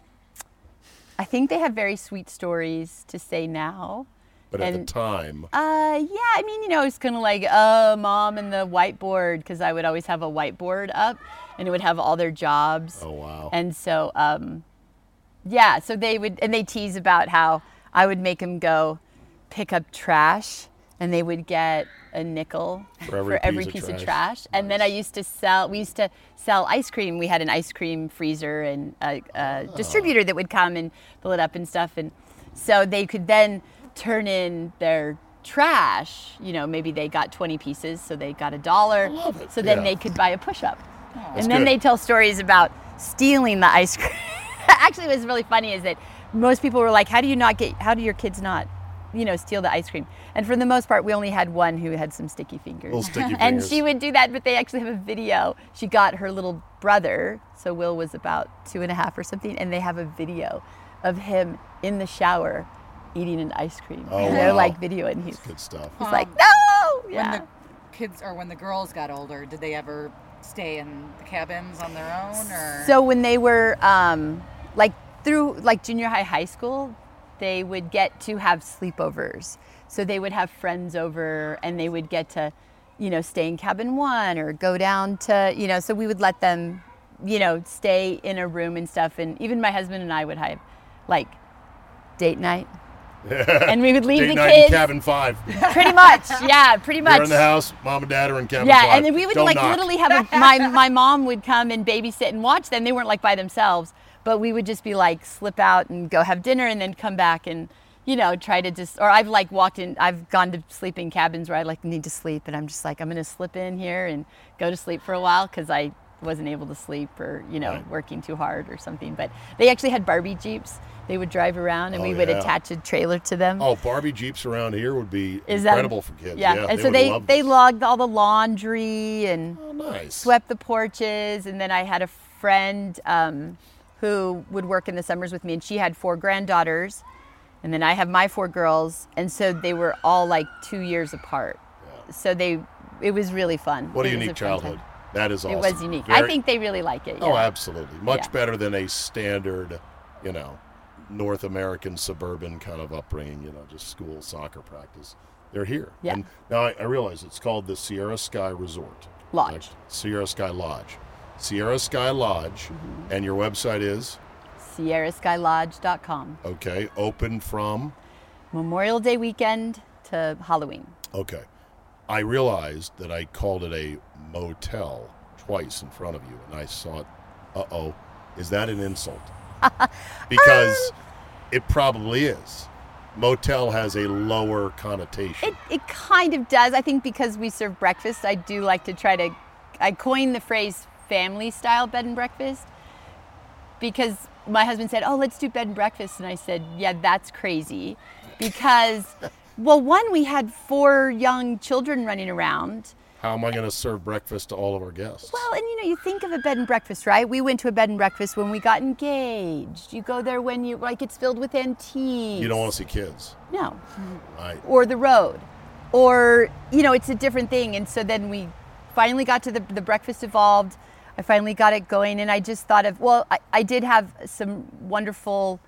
I think they have very sweet stories to say now. But at the and- time, Uh, yeah, I mean, you know, it's kind of like, oh, mom and the whiteboard, because I would always have a whiteboard up, and it would have all their jobs. oh wow. And so, um, yeah, so they would, and they tease about how I would make them go pick up trash, and they would get a nickel For every piece of piece of trash. trash. And then I used to sell, we used to sell ice cream. We had an ice cream freezer and a, a Oh. distributor that would come and fill it up and stuff. And so they could then turn in their trash. You know, maybe they got twenty pieces, so they got a dollar. love it. So then Yeah. they could buy a push-up. That's And then good. they tell stories about stealing the ice cream. Actually, what's really funny is that most people were like, how do you not get, how do your kids not, you know, steal the ice cream? And for the most part, we only had one who had some sticky fingers. Little sticky And fingers. she would do that, but they actually have a video. She got her little brother, so Will was about two and a half or something, and they have a video of him in the shower eating an ice cream. Oh, and they're wow. like videoing. He's, Good stuff. he's like, Um, no! When Yeah. the kids or when the girls got older, did they ever stay in the cabins on their own or? So when they were um, like through like junior high, high school, they would get to have sleepovers. So they would have friends over, and they would get to, you know, stay in cabin one or go down to, you know. So we would let them, you know, stay in a room and stuff. And even my husband and I would have like date night, and we would leave Date the night in kids. cabin five. Pretty much, yeah, pretty much. You're in the house. Mom and dad are in cabin Yeah, five. and then we would Don't like knock. literally have a, my my mom would come and babysit and watch them. They weren't like by themselves, but we would just be like slip out and go have dinner and then come back and, you know, try to just, or I've like walked in, I've gone to sleeping cabins where I like need to sleep, and I'm just like, I'm gonna slip in here and go to sleep for a while because I wasn't able to sleep or, you know, Right. working too hard or something. But they actually had Barbie Jeeps. They would drive around and Oh, we would yeah. attach a trailer to them. Oh, Barbie Jeeps around here would be Is that- incredible for kids. Yeah, Yeah, and they so would they love they this. logged all the laundry and Oh, nice. swept the porches, and then I had a friend um, who would work in the summers with me, and she had four granddaughters, and then I have my four girls, and so they were all like two years apart. So they, it was really fun. What a It was unique fun time. childhood. That is awesome. It was unique. I Very- think they really like it. Oh, yeah. absolutely. Much Yeah. better than a standard, you know, North American suburban kind of upbringing, you know, just school soccer practice. They're here. Yeah. And now I, I realize it's called the Sierra Sky Resort. Lodge. Correct? Sierra Sky Lodge. Sierra Sky Lodge. Mm-hmm. And your website is, Sierra Sky Lodge dot com. okay, open from, Memorial Day weekend to Halloween. okay. I realized that I called it a motel twice in front of you, and I saw it. Uh-oh. Is that an insult? Because it probably is. Motel has a lower connotation. It, it kind of does. I think because we serve breakfast, I do like to try to, I coined the phrase family style bed and breakfast because my husband said, oh, let's do bed and breakfast. And I said, yeah, that's crazy. Because, well, one, we had four young children running around. How am I going to serve breakfast to all of our guests? Well, and you know, you think of a bed and breakfast, right? We went to a bed and breakfast when we got engaged. You go there when you, like, it's filled with antiques. You don't want to see kids. No. Right. Or the road, or, you know, it's a different thing. And so then we finally got to the, the breakfast evolved. I finally got it going, and I just thought of, well, I, I did have some wonderful,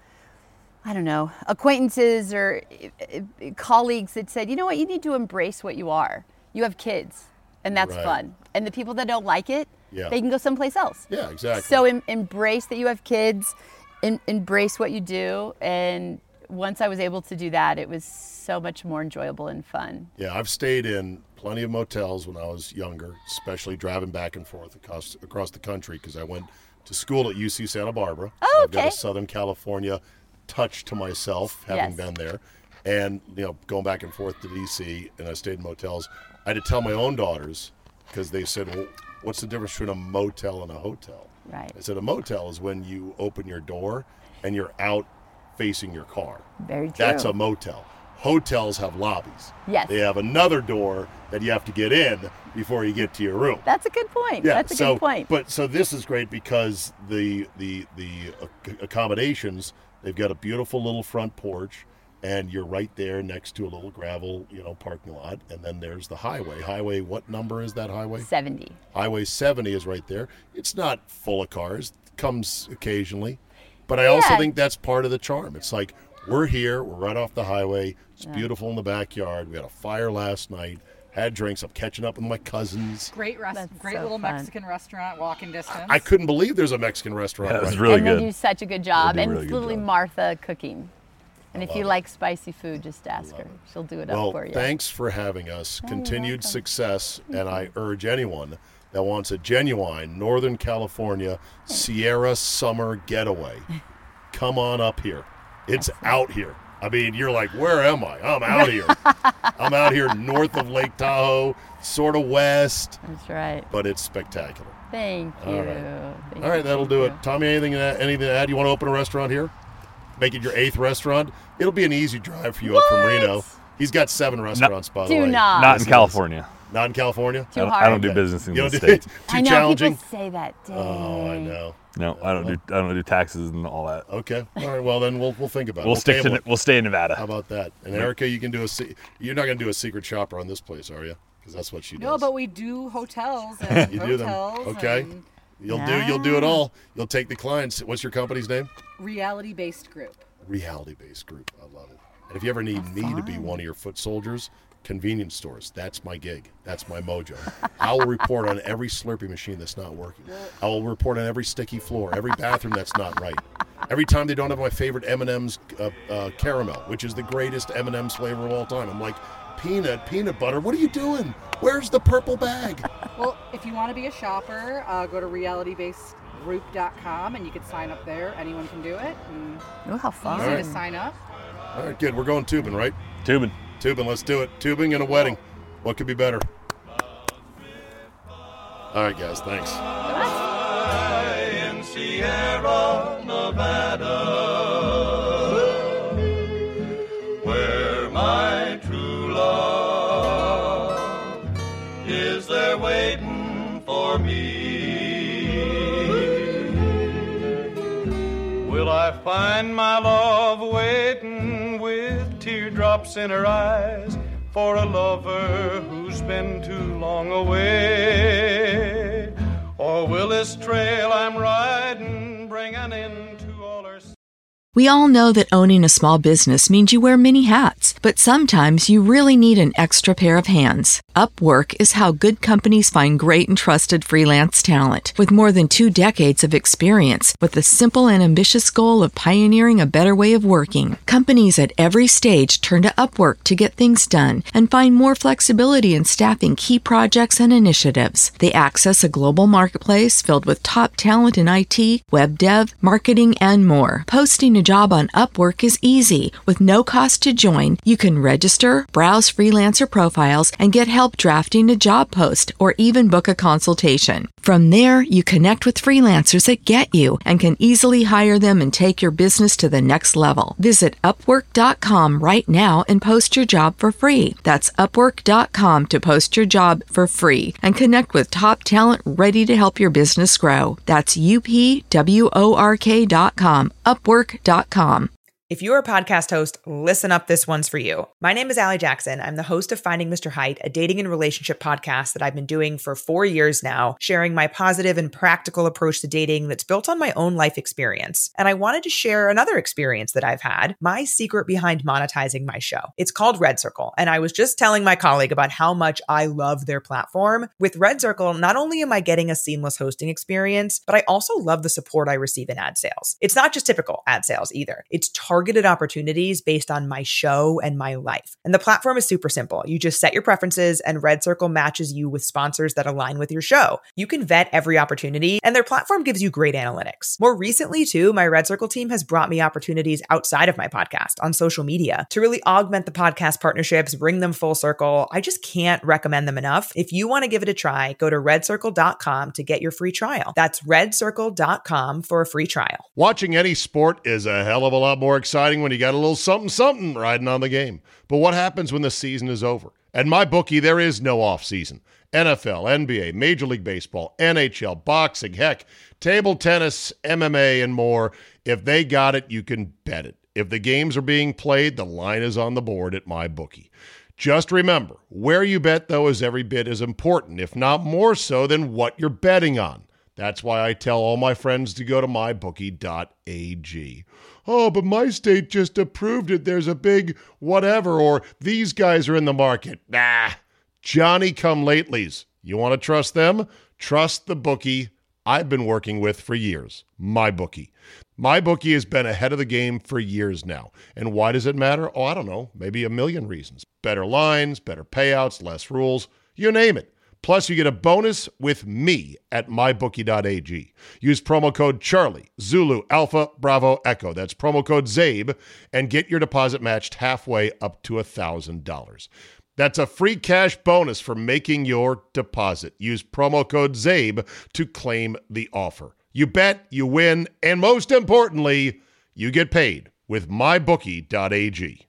I don't know, acquaintances or uh, uh, colleagues that said, you know what, you need to embrace what you are. You have kids, and that's Right. fun. And the people that don't like it, Yeah. they can go someplace else. Yeah, exactly. So em- embrace that you have kids, em- embrace what you do, and once I was able to do that, it was so much more enjoyable and fun. Yeah, I've stayed in plenty of motels when I was younger, especially driving back and forth across across the country because I went to school at U C Santa Barbara. Oh, so I've got okay. a Southern California touch to myself, having Yes. been there, and you know, going back and forth to D C, and I stayed in motels. I had to tell my own daughters because they said, "Well, what's the difference between a motel and a hotel?" Right. I said, "A motel is when you open your door and you're out facing your car. Very true. That's a motel. Hotels have lobbies. Yes. They have another door that you have to get in before you get to your room. That's a good point. Yeah, That's a so, good point. But so this is great because the the the ac- accommodations, they've got a beautiful little front porch, and you're right there next to a little gravel, you know, parking lot, and then there's the highway. Highway, what number is that highway? seventy. Highway seventy is right there. It's not full of cars. Comes occasionally. But I also Yeah. think that's part of the charm. It's like, we're here, we're right off the highway. It's beautiful in the backyard. We had a fire last night, had drinks. I'm catching up with my cousins. Great rest, That's great so little fun. Mexican restaurant, walking distance. I couldn't believe there's a Mexican restaurant. Yeah, it was right really and good. they do such a good job. They do And really it's good literally job. Martha cooking. And if you love it. like spicy food, just ask her. She'll do it Well, up for you. thanks for having us. you're Continued welcome. success, and I urge anyone that wants a genuine Northern California Sierra summer getaway, come on up here. It's out here. I mean, you're like, where am I? I'm out here. I'm out here north of Lake Tahoe, sort of west, That's right. but it's spectacular. Thank All you. right. Thank All right, you, that'll thank do you. it. Tommy, anything to add, anything to add? You want to open a restaurant here? Make it your eighth restaurant? It'll be an easy drive for you up from What? Reno. He's got seven restaurants, by the Do way. not. Not Yes, in he California. does. Not in California? I Too don't, hard. I don't do Okay. business in You the don't do state. it? Too I know challenging? people say that. Dang. Oh, I know. No, I don't do. I don't do taxes and all that. Okay. All right. Well, then we'll we'll think about it. We'll stick table to. it. We'll stay in How Nevada. about that? And Erica, you can do a. se- You're not going to do a secret shopper on this place, are you? Because that's what she does. No, but we do hotels and You do them. hotels Okay. and You'll do. You'll do it all. You'll take the clients. What's your company's name? reality-based group. Reality-based group. I love it. And if you ever need me to be one of your foot soldiers, convenience stores. That's my gig. That's my mojo. I will report on every Slurpee machine that's not working. I will report on every sticky floor, every bathroom that's not right. Every time they don't have my favorite M and M's uh, uh, caramel, which is the greatest M and M's flavor of all time. I'm like, peanut, peanut butter. What are you doing? Where's the purple bag? Well, if you want to be a shopper, uh, go to reality based group dot com and you can sign up there. Anyone can do it. And Oh, how fun. easy All right. to sign up. All right, good. We're going tubing, right? Tubing. Tubing, let's do it. Tubing and a wedding. What could be better? All right, guys, thanks. in Sierra Nevada, where my true love is there waiting for me. Will I find my love waiting with teardrops in her eyes for a lover who's been too long away? Or will this trail I'm riding bring an end to all her... We all know that owning a small business means you wear many hats, but sometimes you really need an extra pair of hands. Upwork is how good companies find great and trusted freelance talent. With more than two decades of experience, with the simple and ambitious goal of pioneering a better way of working, companies at every stage turn to Upwork to get things done and find more flexibility in staffing key projects and initiatives. They access a global marketplace filled with top talent in I T, web dev, marketing, and more. Posting a job on Upwork is easy. With no cost to join, you can register, browse freelancer profiles, and get help drafting a job post or even book a consultation. From there, you connect with freelancers that get you and can easily hire them and take your business to the next level. Visit upwork dot com right now and post your job for free. That's upwork dot com to post your job for free and connect with top talent ready to help your business grow. That's U P W O R K dot com, upwork dot com. If you're a podcast host, listen up, this one's for you. My name is Allie Jackson. I'm the host of Finding Mister Height, a dating and relationship podcast that I've been doing for four years now, sharing my positive and practical approach to dating that's built on my own life experience. And I wanted to share another experience that I've had, my secret behind monetizing my show. It's called Red Circle, and I was just telling my colleague about how much I love their platform. With Red Circle, not only am I getting a seamless hosting experience, but I also love the support I receive in ad sales. It's not just typical ad sales either. It's targeted opportunities based on my show and my life. And the platform is super simple. You just set your preferences and Red Circle matches you with sponsors that align with your show. You can vet every opportunity and their platform gives you great analytics. More recently too, my Red Circle team has brought me opportunities outside of my podcast on social media to really augment the podcast partnerships, bring them full circle. I just can't recommend them enough. If you want to give it a try, go to red circle dot com to get your free trial. That's red circle dot com for a free trial. Watching any sport is a hell of a lot more exciting when you got a little something something riding on the game. But what happens when the season is over? At MyBookie, there is no off season. N F L, N B A, Major League Baseball, N H L, boxing, heck, table tennis, M M A, and more. If they got it, you can bet it. If the games are being played, the line is on the board at MyBookie. Just remember, where you bet, though, is every bit as important, if not more so, than what you're betting on. That's why I tell all my friends to go to my bookie dot a g. Oh, but my state just approved it. There's a big whatever, or these guys are in the market. Nah, Johnny-come-latelys. You want to trust them? Trust the bookie I've been working with for years, MyBookie. MyBookie has been ahead of the game for years now. And why does it matter? Oh, I don't know, maybe a million reasons. Better lines, better payouts, less rules, you name it. Plus, you get a bonus with me at my bookie dot a g. Use promo code Charlie, Zulu, Alpha, Bravo, Echo. That's promo code ZABE, and get your deposit matched halfway up to one thousand dollars. That's a free cash bonus for making your deposit. Use promo code ZABE to claim the offer. You bet, you win, and most importantly, you get paid with my bookie dot a g.